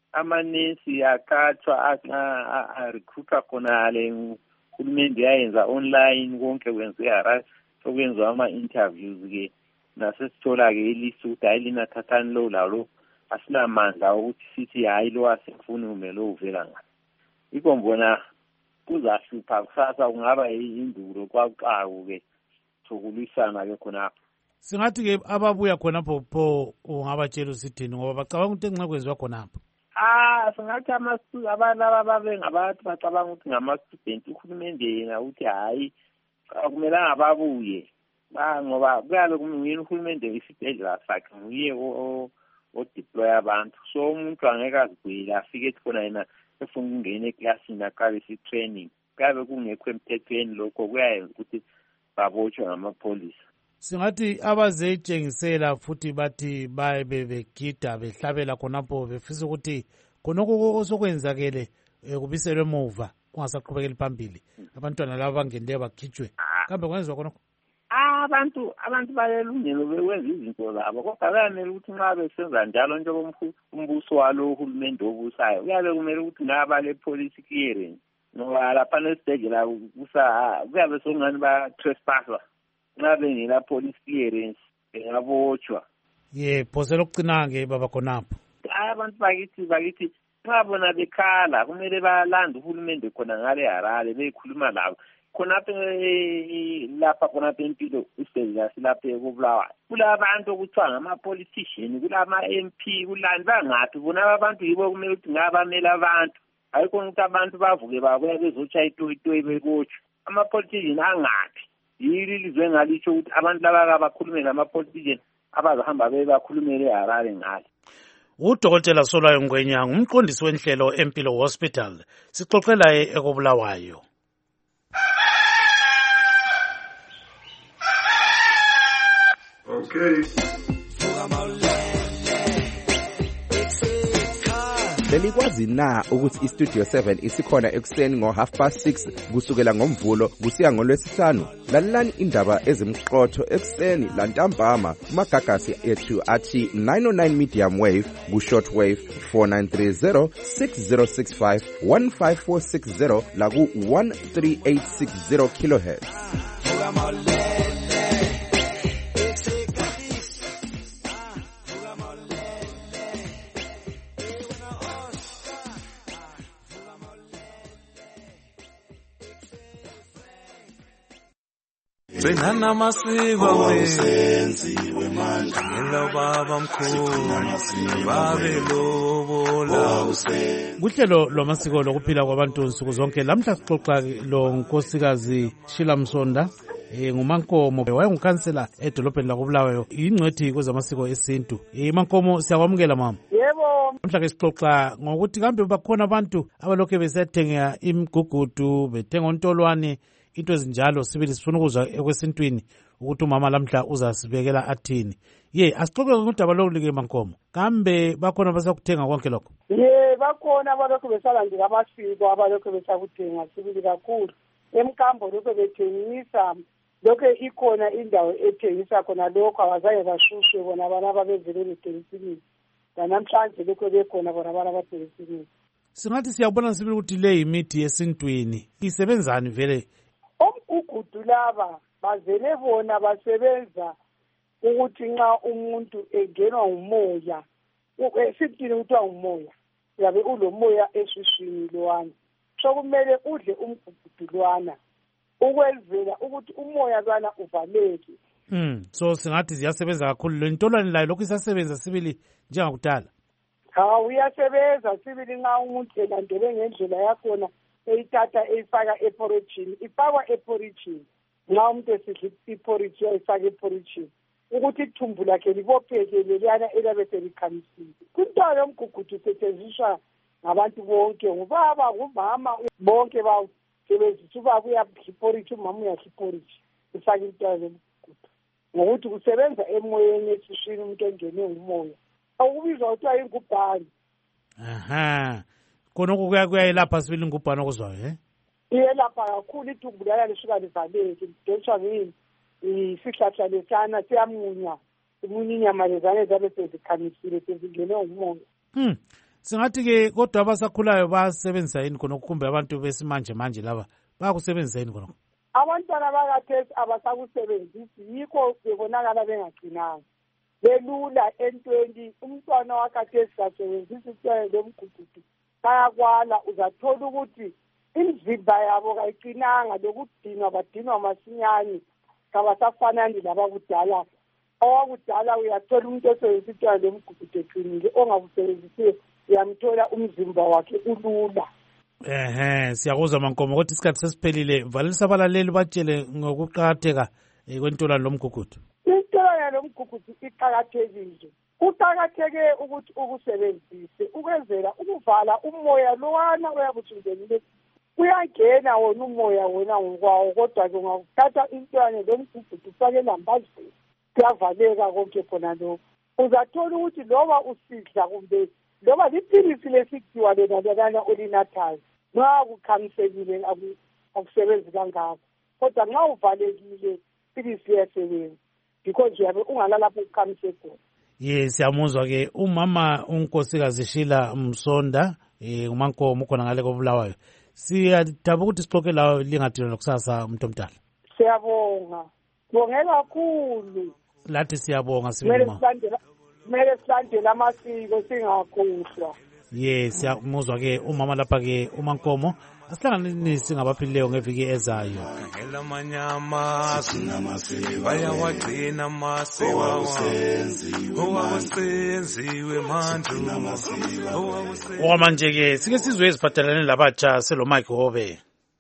amanesi akhathwa arecruitwa khonale uhulumende yayenza online konke kwenziwa eHarare sokwenziwa ama-interviews ke nasesithola-ke ilist ukuthi hayi lina thathani lo lalo asinamandla ukuthi sithi hayi lo asifuni umele uvela ngayo. Yikho ngibona kuzahlupha kusasa kungaba indulo kwakuxaku-ke sokulwisana-ke khonapho. Singathi-ke ababuya khonapho pho ungabatshela usithini ngoba bacabanga ukuthi enxa kwenziwa khonapho? Ah singathi abantu ababe ngabantu bacabanga ukuthi ngama-student uhulumende yena ukuthi hayi akumelanga babuye ngoba kuyabe kumuyini uhulumende isibhedlela sakhe nguye odeploy abantu so umuntu angeke azigwile afike ethi khona yena efuna ukungena eklasini aqalise i-training kuyabe kungekho emthethweni lokho kuyayenza ukuthi babotshwe ngamapholisa. Singathi abazetshengisela futhi bathi babe begida behlabela khonapho befisa ukuthi khonokho osokwenzakele kubiselwe emuva kungasaqhubekeli phambili abantwana laba bangenile bakhitshwe kambe kwenziwa khonokho? Abantu abantu bayelungelo bekwenza izinto zabo kodwa kuyanele ukuthi nxa besenza njalo njengoba umbuso walo uhulumende obusayo kuyabe kumele ukuthi ngaba le police clearance ngoba lapha nesibhedlela kuyabe sokungani ba-trespassa nxa bengela police clearance bengabotshwa. Ye phosela okucina-ke baba khonapho. Hayi abantu bakithi bakithi nxa bona bekhala kumele balanda uhulumende khona ngale Harare beyikhuluma labo khonapho lapha khonapho empilo isibhedlela silapha eKobulawayo kulabantu okuthiwa ngama-politician kulama-M P kulani bangaphi bona abantu yibo kumele ukuthi ngabamela abantu hayi khona ukuthi abantu bavuke babuya bezotshaya itoyitoyi bebotshwe ama-politician angaphi yili lizwe ngalitsho ukuthi abantu laba abakhulume ngama-politician abazahamba bebakhulumele eHarare ngalo. uDokotela Solwayo Ngwenya ngumqondisi wenhlelo eMpilo Hospital sixoxe laye eKobulawayo. Okay. Belikwazi na ukuthi iStudio seven isikhona ekuseni ngo half past six kusukela ngomvulo kusiya ngolwesihlanu? Lalelani indaba ezimqotho ekuseni lantambama kumagagasi ethu athi nine oh nine medium wave ku short wave four nine three zero six zero six five one five four six zero la ku one three eight six zero kilohertz. Benana masiko wenziwe manje ngelo baba mkhulu babelobola kuhlelo lwamasiko lokuphila kwabantu nsuku zonke lamhla sixoxa lo nkosikazi Sheila Msonda eh nguMankomo wayengukhansela edolobheni lakoBulawayo ingcwethi kwezamasiko esintu. Eh Mankomo siyakwamukela mama. Yebo. Mhla ke sixoxa ngokuthi kambe bakhona abantu abalokho besethenga imigugudu bethenga ontolwane into ezinjalo sibili sifuna ukuzwa ekwesintwini ukuthi umama lamhla uzasibekela athini. Ye asixoxe ngudaba lokulike Mankomo. Kambe bakhona basakuthenga konke lokho? Ye bakhona abalokho besalandela amasiko abalokho besakuthenga sibili kakhulu. Emkambo lokho bethengisa lokho ikhona indawo ethengisa khona lokho abazaye bashushwe bona abana babevele bethengisini. Namhlanje lokho bekhona bona abana bathengisini. Singathi siyabona sibili ukuthi le imithi yesintwini isebenzani vele. Omgugudu laba bazele bona basebenza ukuthi nxa umuntu engenwa umoya esintwini kuthiwa umoya yabe ulomoya eswishwini lwana so kumele udle umgugudu lwana ukwenzela ukuthi umoya lwana uvaleke. Mm so singathi ziyasebenza kakhulu le ntolwane layo lokho isasebenza sibili njengakudala. Ha uyasebenza sibili nxa umuntu elandele ngendlela yakhona eyithatha eyifaka eporridge ifakwa eporridge nxa umuntu esidla iporridge uyayifaka eporridge ukuthi ithumbu lakhe libopheke leliyana elabe selikhamisile. Kuntwana yomgugudu isetshenziswa ngabantu bonke ngubaba ngumama bonke basebenzisa ubaba uyadla iporridge umama uyadla iporridge ifake intwana yomgugudu ngokuthi kusebenza emoyeni esishini umuntu engene ngumoya awubizwa kuthiwa ingubhane. Aha konoko kuyayelapha sibili ingubhane okuzwayo eh iyelapha kakhulu ithumbu lana lisuka livaleke lidonswa ngini isihlahla lesana siyamunya imunye inyama lezane zabe sezikhamisile sezingene ngumoya. Hmm singathi ke kodwa abasakhulayo basebenzisa yini khona kumbe abantu besimanje manje laba bayakusebenzisa yini khona? Abantwana bakathesi abasakusebenzisi yikho bebonakala bengaqinanga belula entweni umntwana wakathesi kasebenzisa isitshwayo lomgugudu bayakwala uzathola ukuthi imizimba yabo kayiqinanga lokudinwa badinwa masinyane kabasafanani labakudala. Owakudala uyathola umuntu osebenzisa isitshwayo lomgugudu eqinile ongakusebenzisiyo uyamthola umzimba wakhe ulula. Ehe siyakuzwa Mankomo ukuthi isikhathi sesiphelile valisa abalaleli batshele ngokuqakatheka kwentolwane lomgugudu. Intolwane lomgugudu iqakathekile. Kuqakatheke ukuthi ukusebenzise ukwenzela ukuvala umoya lowana oyabusungelile uyangena wona umoya wona ngokwawo kodwa ke ungakuthatha intolwane lomgugudu ufake lambazini kuyavaleka konke khona lokho. Uzathola ukuthi loba usidla kumbe loba liphilisi lesikhiwa lena lelana olinathayo nxa kukhamisekile akusebenzi kangako kodwa nxa uvalekile iphilisi liyasebenza because uyabe ungalalapho ukhamise khona. Ye siyamuzwa ke umama unkosikazi Shila Msonda eh uMankomo khona ngale koBulawayo. Siyadaba ukuthi sixoxe lawo lingadina kusasa umuntu omdala. Siyabonga. Bongela kakhulu. Lathi siyabonga sibili mama. Kumele silandele amasiko singakhohlwa. Yes siyamuzwa ke umama lapha ke uMankomo asihlanganisi ngabaphilileyo ngeviki ezayo. Ngela manyama bayawagcina amasiko owasenziwe manje owamanje ke sike sizwe eziphathelane labatsha selo Mike Hobe.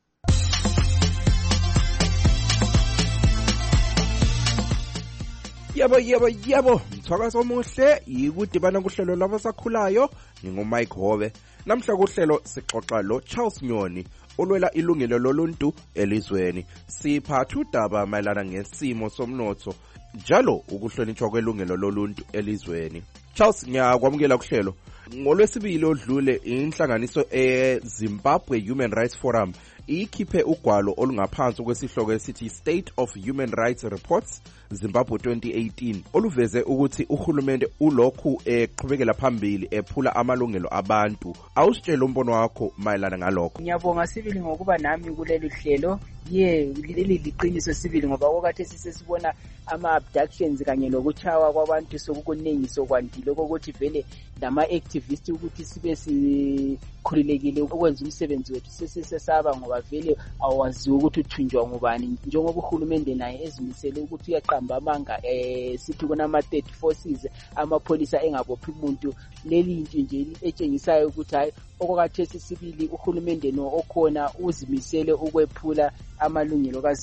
Yebo yebo yebo mthwakazo omuhle yikudibana kuhlelo labasakhulayo nginguMike Hobe. Namhla kuhlelo sixoxa lo Charles Nyoni olwela ilungelo loluntu elizweni. Siphatha udaba mayelana ngesimo somnotho njalo ukuhlonishwa kwelungelo loluntu elizweni. Charles ngiyakwamukela kuhlelo. Ngolwesibili odlule inhlanganiso eZimbabwe Human Rights Forum ikhiphe ugwalo olungaphansi kwesihloko esithi State of Human Rights Reports Zimbabwe twenty eighteen oluveze ukuthi uhulumende ulokhu eqhubekela phambili ephula amalungelo abantu. Awusitshela umbono wakho mayelana ngalokho. Ngiyabonga sibili ngokuba nami kuleli hlelo. Ye leli liqiniso sibili ngoba okade sisesibona ama abductions kanye lokuchawa kwabantu sokukuningi sokwandile ukuthi vele lama activists ukuthi sibe sikhululekile ukwenza umsebenzi wethu sesesaba ngoba vele awazi ukuthi uthunjwa ngubani njengoba uhulumende naye ezimisele ukuthi uyaqamba amanga eh sithi kunama thirty forces amapholisa engabophi umuntu. Leli into nje etshengisayo ukuthi hayi okwathi sibili uhulumende no okhona uzimisele ukwephula amalungelo kaZulu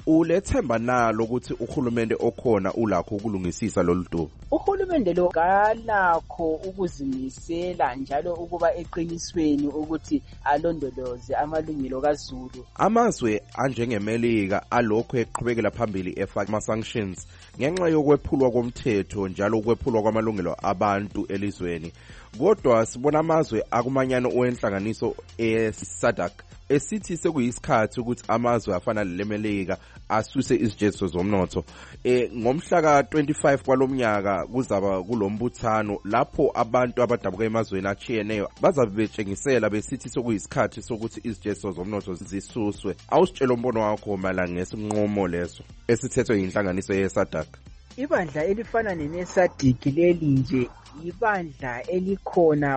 ulethemba nalo ukuthi uhulumende okhona ulakho ukulungisisa lolu dubo? Uhulumende lo kalakho ukuzimisela njalo ukuba eqinisweni ukuthi alondoloze amalungelo kaZulu. Amazwe anjengeMelika alokho eqhubekela phambili efaka ama-sanctions ngenxa yokwephulwa komthetho njalo ukwephulwa kwamalungelo abantu elizweni. Kodwa sibona amazwe akumanyano owenhlanganiso e-SADC esithi sekuyisikhathi ukuthi amazwe afana leMelika asuse izijeziso zomnotho. Eh ngomhla ka twenty-five kwalomnyaka kuzaba kulombuthano lapho abantu abadabuka emazweni achiyeneyo bazabe betshengisela besithi sokuyisikhathi sokuthi izijeziso zomnotho zisuswe. Awusitshela umbono wakho malanga ngesinqumo leso esithethwe yinhlanganiso ye-SADC. Ibandla elifana ne-SADC leli nje ibandla elikhona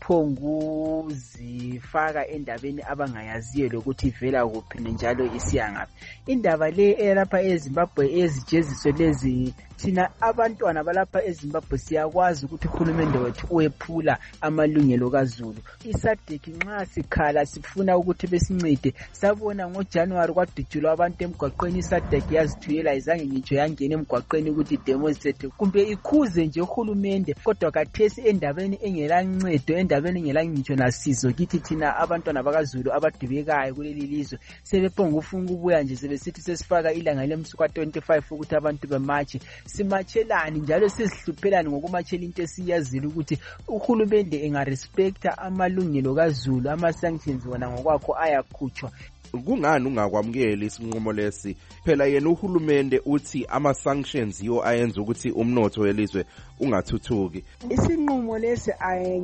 ukuphonguzifaka endabeni abangayaziyo lokuthi ivela kuphi njalo isiya ngaphi. Indaba le elapha eZimbabwe ezijeziso lezi thina abantwana balapha eZimbabwe siyakwazi ukuthi uhulumende wethu uyephula amalungelo kaZulu. I-SADC nxa sikhala sifuna ukuthi besincede sabona ngoJanuary kwadutshulwa abantu emgwaqweni i-SADC yazithuyela izange ngitsho yangena emgwaqweni ukuthi demonstrate kumbe ikhuze nje uhulumende. Kodwa kathesi endabeni engelancedo endabeni engelangitsho nasizo kithi thina abantwana bakaZulu abadubekayo kuleli lizwe sebephonga ufuna ukubuya nje sebesithi sesifaka ilanga lemsuka twenty-five ukuthi abantu bematshe. Simatshelani njalo sizihluphelani ngokumachela into esiyazile ukuthi uhulumende engarespecta amalungelo kaZulu ama-sanctions wona ngokwakho ayakhutshwa. Kungani ungakwamukeli isinqumo lesi? Phela yena uhulumende uthi ama-sanctions yiwo ayenza ukuthi umnotho welizwe ungathuthuki. Isinqumo lesi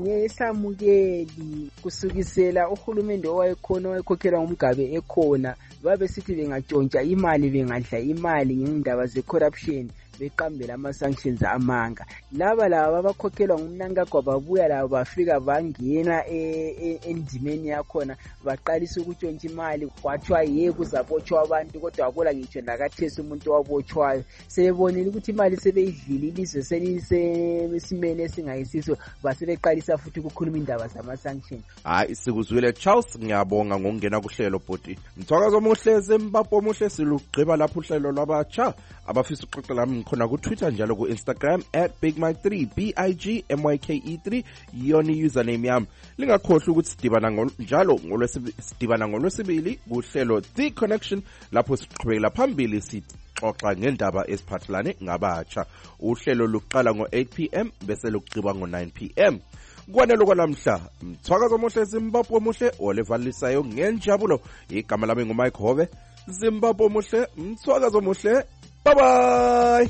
ayengesamukeli kusukisela uhulumende owayekhona owayekhokhelwa ngumgabe ekhona babe sithi bengatshontsha imali bengadla imali ngendaba ze-corruption beqambela ama-sanctions amanga. Laba laba abakhokhelwa ngumnankagwa babuya labo bafika bangena endimeni yakhona baqalisa ukutshontsha imali kwathiwa ye kuzabotshwa abantu kodwa akula ngitsho lakathesi umuntu wabotshwayo. Sebebonile ukuthi imali sebeyidlile ilizwe selisesimeni esingayisiso basebeqalisa futhi ukukhuluma indaba zama-sanctions. Hayi sikuzwile Charles, ngiyabonga ngokungena kuhlelo bhoti. Mthwakazo omuhle Zimbabwe omuhle silugqiba lapho uhlelo lwabatsha abafisa uxoxela nami khona ku Twitter njalo ku Instagram at big mike three B I G M Y K E three yona username yami. Lingakhohlwa ukuthi sidibana njalo ngolwesidibana ngolwesibili kuhlelo The Connection lapho siqhubekela phambili sixoxa ngendaba esiphathelane ngabatsha. Uhlelo luqala ngo eight p m bese lugqiba ngo nine p m Kwanelo kwanamhla Mthwakazo omuhle Zimbabwe omuhle olevalisayo ngenjabulo. Igama lami nguMike Hove. Zimbabwe omuhle, Mthwakazo omuhle. Bye bye.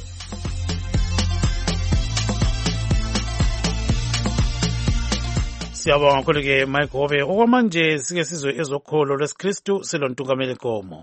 Siyabonga kakhulu ke Mike Hove. Okwamanje sike sizwe ezokholo lwesikristu selontungameli Gomo.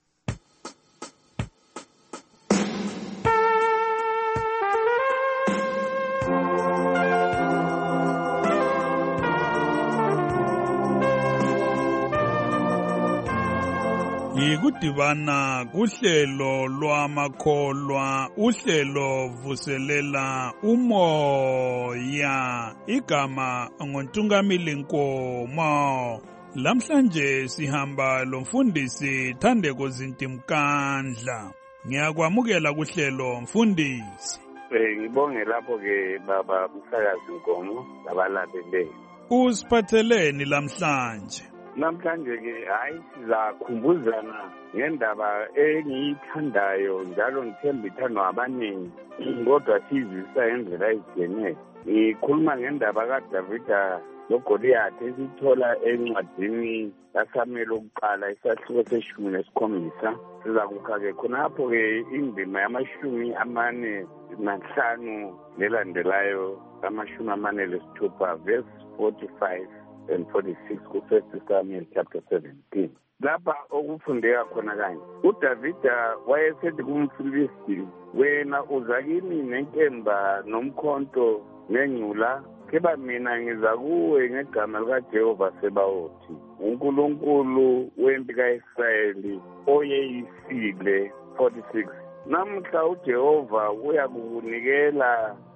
Yikudibana kuhlelo lwamakholwa, uhlelo vuselela umoya. Igama ngontungameli Nkomo. Lamhlanje sihamba lomfundisi Thandeko Zintimkandla. Ngiyakwamukela kuhlelo mfundisi. Eh ngibonge lapho ke baba Msakazi Nkomo labalaleli. Usiphatheleni lamhlanje? Namhlanje ke hayi sizakhumbuzana ngendaba engiyithandayo njalo ngithemba ithandwa abaningi kodwa sizisa indlela ezigeneyo. Ngikhuluma ngendaba kaDavida loGoliath esithola encwadini yaSamuel okuqala isahluko seshumi nesikhombisa. Sizakukha ke khonapho ke indima yamashumi amane nanhlanu nelandelayo amashumi amane lesithupha verse forty-five and forty-six ku First Samuel chapter seventeen. Lapha okufundeka khona kanje uDavida wayesethi kumfilisti, wena uza kimi nenkemba nomkhonto nengcula, keba mina ngiza kuwe ngegama likaJehova Sebawothi, uNkulunkulu wempi kaIsrayeli oyeyisile. forty-six. Namhla uJehova uyakunikela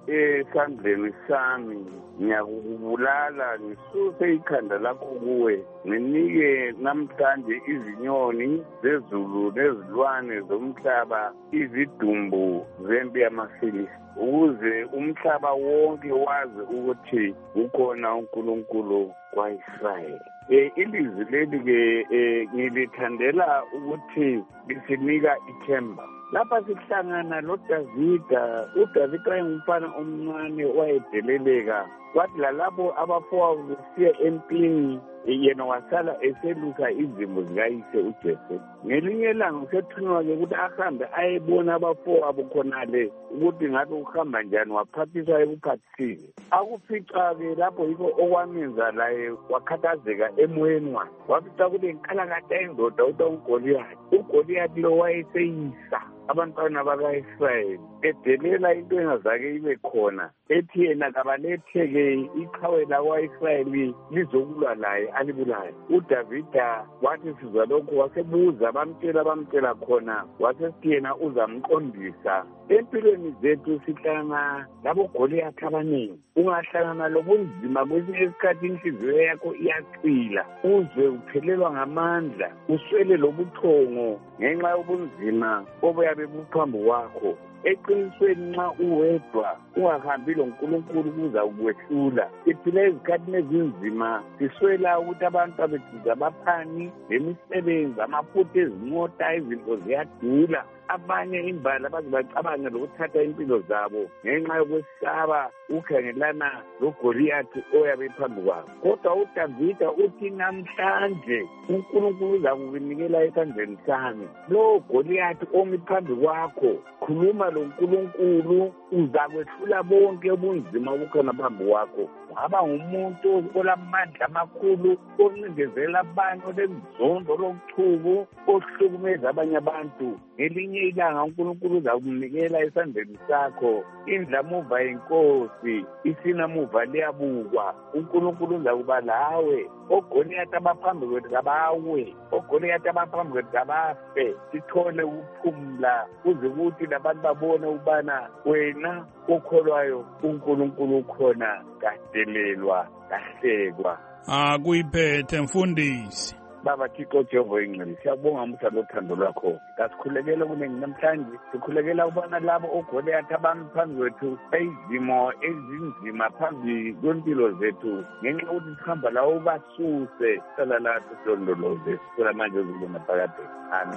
esandleni sami ngiyakubulala ngisuse ikhanda lakho kuwe nginike namhlanje izinyoni zezulu nezilwane zomhlaba izidumbu zempi yamafilisti ukuze umhlaba wonke wazi ukuthi ukhona uNkulunkulu kwa-Israyeli. Eh ilizwi leli ke ngilithandela ukuthi lisinika ithemba. Lapha sihlangana loDavida, uDavida ayengumfana omncane owayedeleleka. Kwathi lalabo abafowabo besiya empini yena wasala eselusa izimo zikayise uJese. Ngelinye ilanga usethunywa-ke ukuthi ahambe ayebona abafowabo khonale ukuthi ngabe uhamba njani waphathiswa ekuphathisile. Akufica-ke lapho yikho okwamenza laye wakhathazeka emoyeni wakhe. Wafica kule nkalakatha endoda uthiwa uGoliyathi. uGoliyathi lo wayeseyisa abantwana baka-Israyeli edelela into engazake ibe khona ethi yena kabaletheke iqhawe lakwa-Israyeli lizokulwa laye alibulaye. uDavida wathi sizwa lokhu wasebuza bamtshela bamtshela khona wasesithi yena uzamqondisa. Empilweni zethu sihlangana laboGoliyathi abaningi. Ungahlangana lobunzima kwesinye isikhathi inhliziyo yakho iyacwila uzwe uphelelwa ngamandla uswele lobuthongo ngenxa yobunzima obuyabe buphambi kwakho. Eqinisweni nxa uwedwa ungahambi loNkulunkulu kuza ukwehlula. Siphila ezikhathini ezinzima siswela ukuthi abantu abethu abaphani lemisebenzi amafutha ezimota izinto ziyadula. Abanye imbala bazibacabanga lokuthatha impilo zabo ngenxa yokwesaba ukukhangelana loGoliyathi oyabe phambi kwabo. Kodwa uDavida uthi namhlanje uNkulunkulu uza kukunikela esandleni sami. Lo Goliyathi omi phambi kwakho khuluma loNkulunkulu uzakwehlula bonke ubunzima obukhona phambi kwakho. Waba ngumuntu olamandla amakhulu oncindezela abantu olenzondo lokuchubu ohlukumeza abanye abantu. Ngelinye ilanga uNkulunkulu uzakunikela esandleni sakho. Indlamuva yenkosi isinamuva liyabukwa. uNkulunkulu uzakuba lawe. oGoliyathi abaphambi kwethu kabawe, oGoliyathi abaphambi kwethu kabafe. Sithole ukuphumula kuze kuthi labantu babone ubana wena okholwayo uNkulunkulu ukhona kadelelwa kahlekwa. Akuyiphethe mfundisi. Baba Thixo Jehova ingcwele siyabonga umusa lothando lwakho. Kasikhulekele kunengi namhlanje sikhulekela ubana labo oGoliyathi abami phambi kwethu izimo ezinzima phambi kwempilo zethu ngenxa yokuthi sihamba lawo ubasuse sala lathi silondoloze sicela manje uzibona phakade. Amen.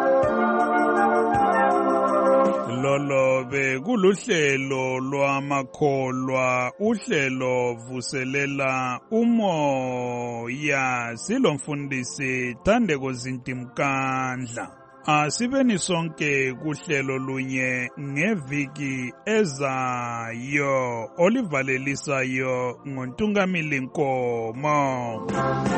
Lolo bekuluhlelo lwamakholwa uhlelo vuselela umoya silomfundisi Thandeko Zintimkandla. Asibeni sonke kuhlelo lunye ngeviki ezayo olivalelisayo ngoNtungamili Nkomo.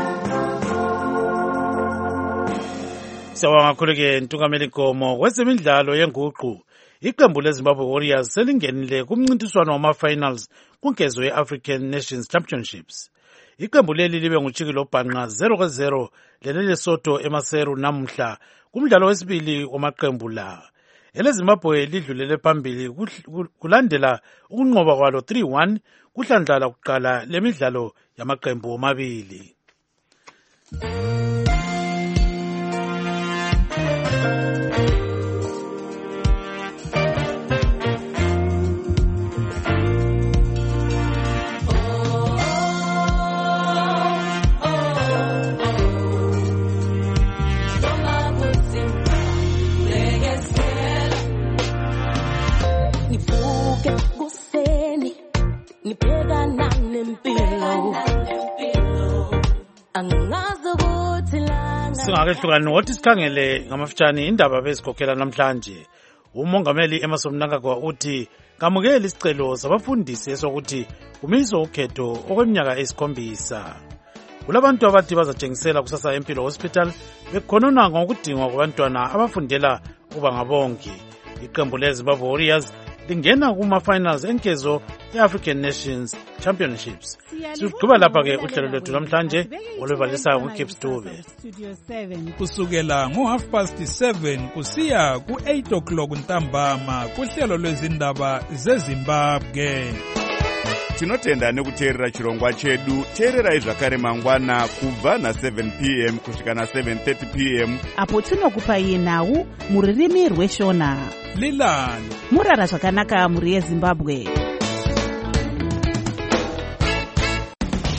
Sawanga khuleke Ntungamili Nkomo kwezemidlalo yenguqu. Iqembu leZimbabwe Warriors selingenile kumncintiswano wama-finals kunkezo ye-African Nations Championships. Iqembu leli libe nguchikilo bhanqa zero kwa zero leleLesotho eMaseru namhla kumdlalo wesibili wamaqembu la. EleZimbabwe lidlulele phambili kulandela ukunqoba kwalo three one kuhlandla kuqala lemidlalo yamaqembu amabili. Singakehlukani wothi sikhangele ngamafitshane indaba bezikhokhela namhlanje. Umongameli Emmerson Mnangagwa uthi kamukeli isicelo sabafundisi esokuthi kumiswe ukhetho okweminyaka esikhombisa. Kulabantu abathi bazatshengisela kusasa Empilo Hospital bekhonona ngokudingwa kwabantwana abafundela ukuba ngabongi. Iqembu leZimbabwe Warriors lingena kuma-finals enkezo ye-African Nations Championships. Sigqiba lapha-ke uhlelo lwethu namhlanje oluvalisa uCape Stube. Kusukela ngo-half past seven kusiya ku-eight o'clock ntambama kuhlelo lwezindaba zeZimbabwe. Tinotenda nekuteerera chirongwa chedu. Teererai zvakare mangwana kubva na-seven p m kusvika na-seven thirty p m apo tinokupai nhau muririmi rweshona. Lilani murara zvakanaka muri yeZimbabwe.